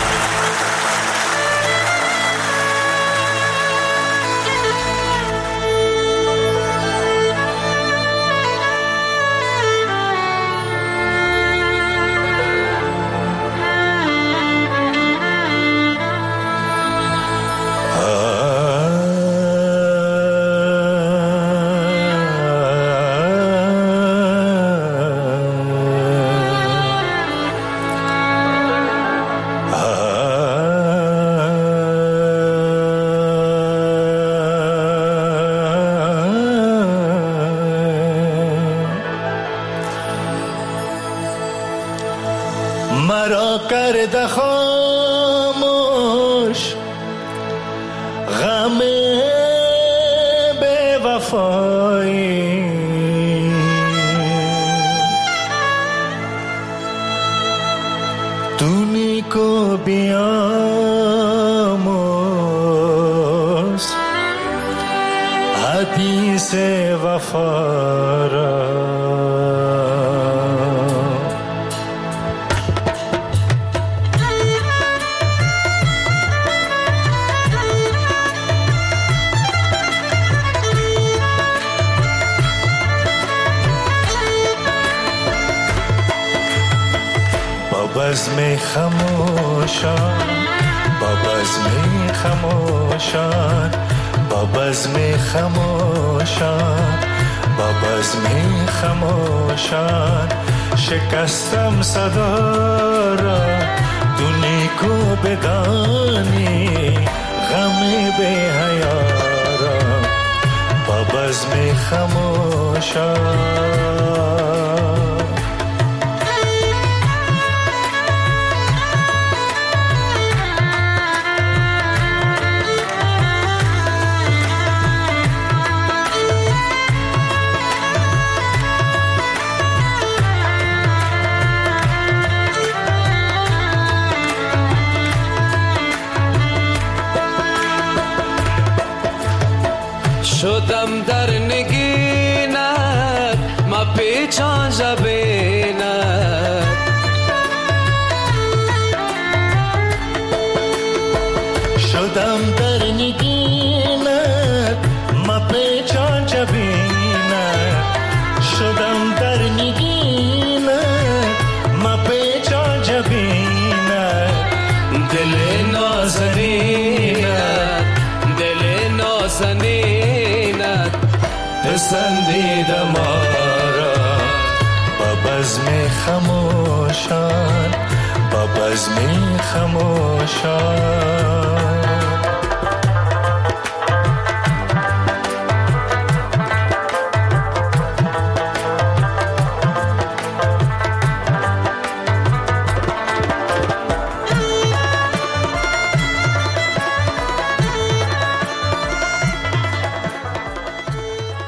مرا کرد خاموش غم بے وفایی، تونی کو بیاموز حدیث وفا را. بزم خموشان، با بزم خموشان، با بزم خموشان، با بزم خموشان شکستم صدا را، تو نیکو بدانی غم بی حیا را، با بزم خموشان. شدم در نگینت ما پیچان جبینت، شدم در نگینت ما پیچان جبینت، شدم در نگینت ما پیچان جبینت، دل نازنینت دل نازنینت پسندیده ما را، با بزم خموشان، با بزم خموشان.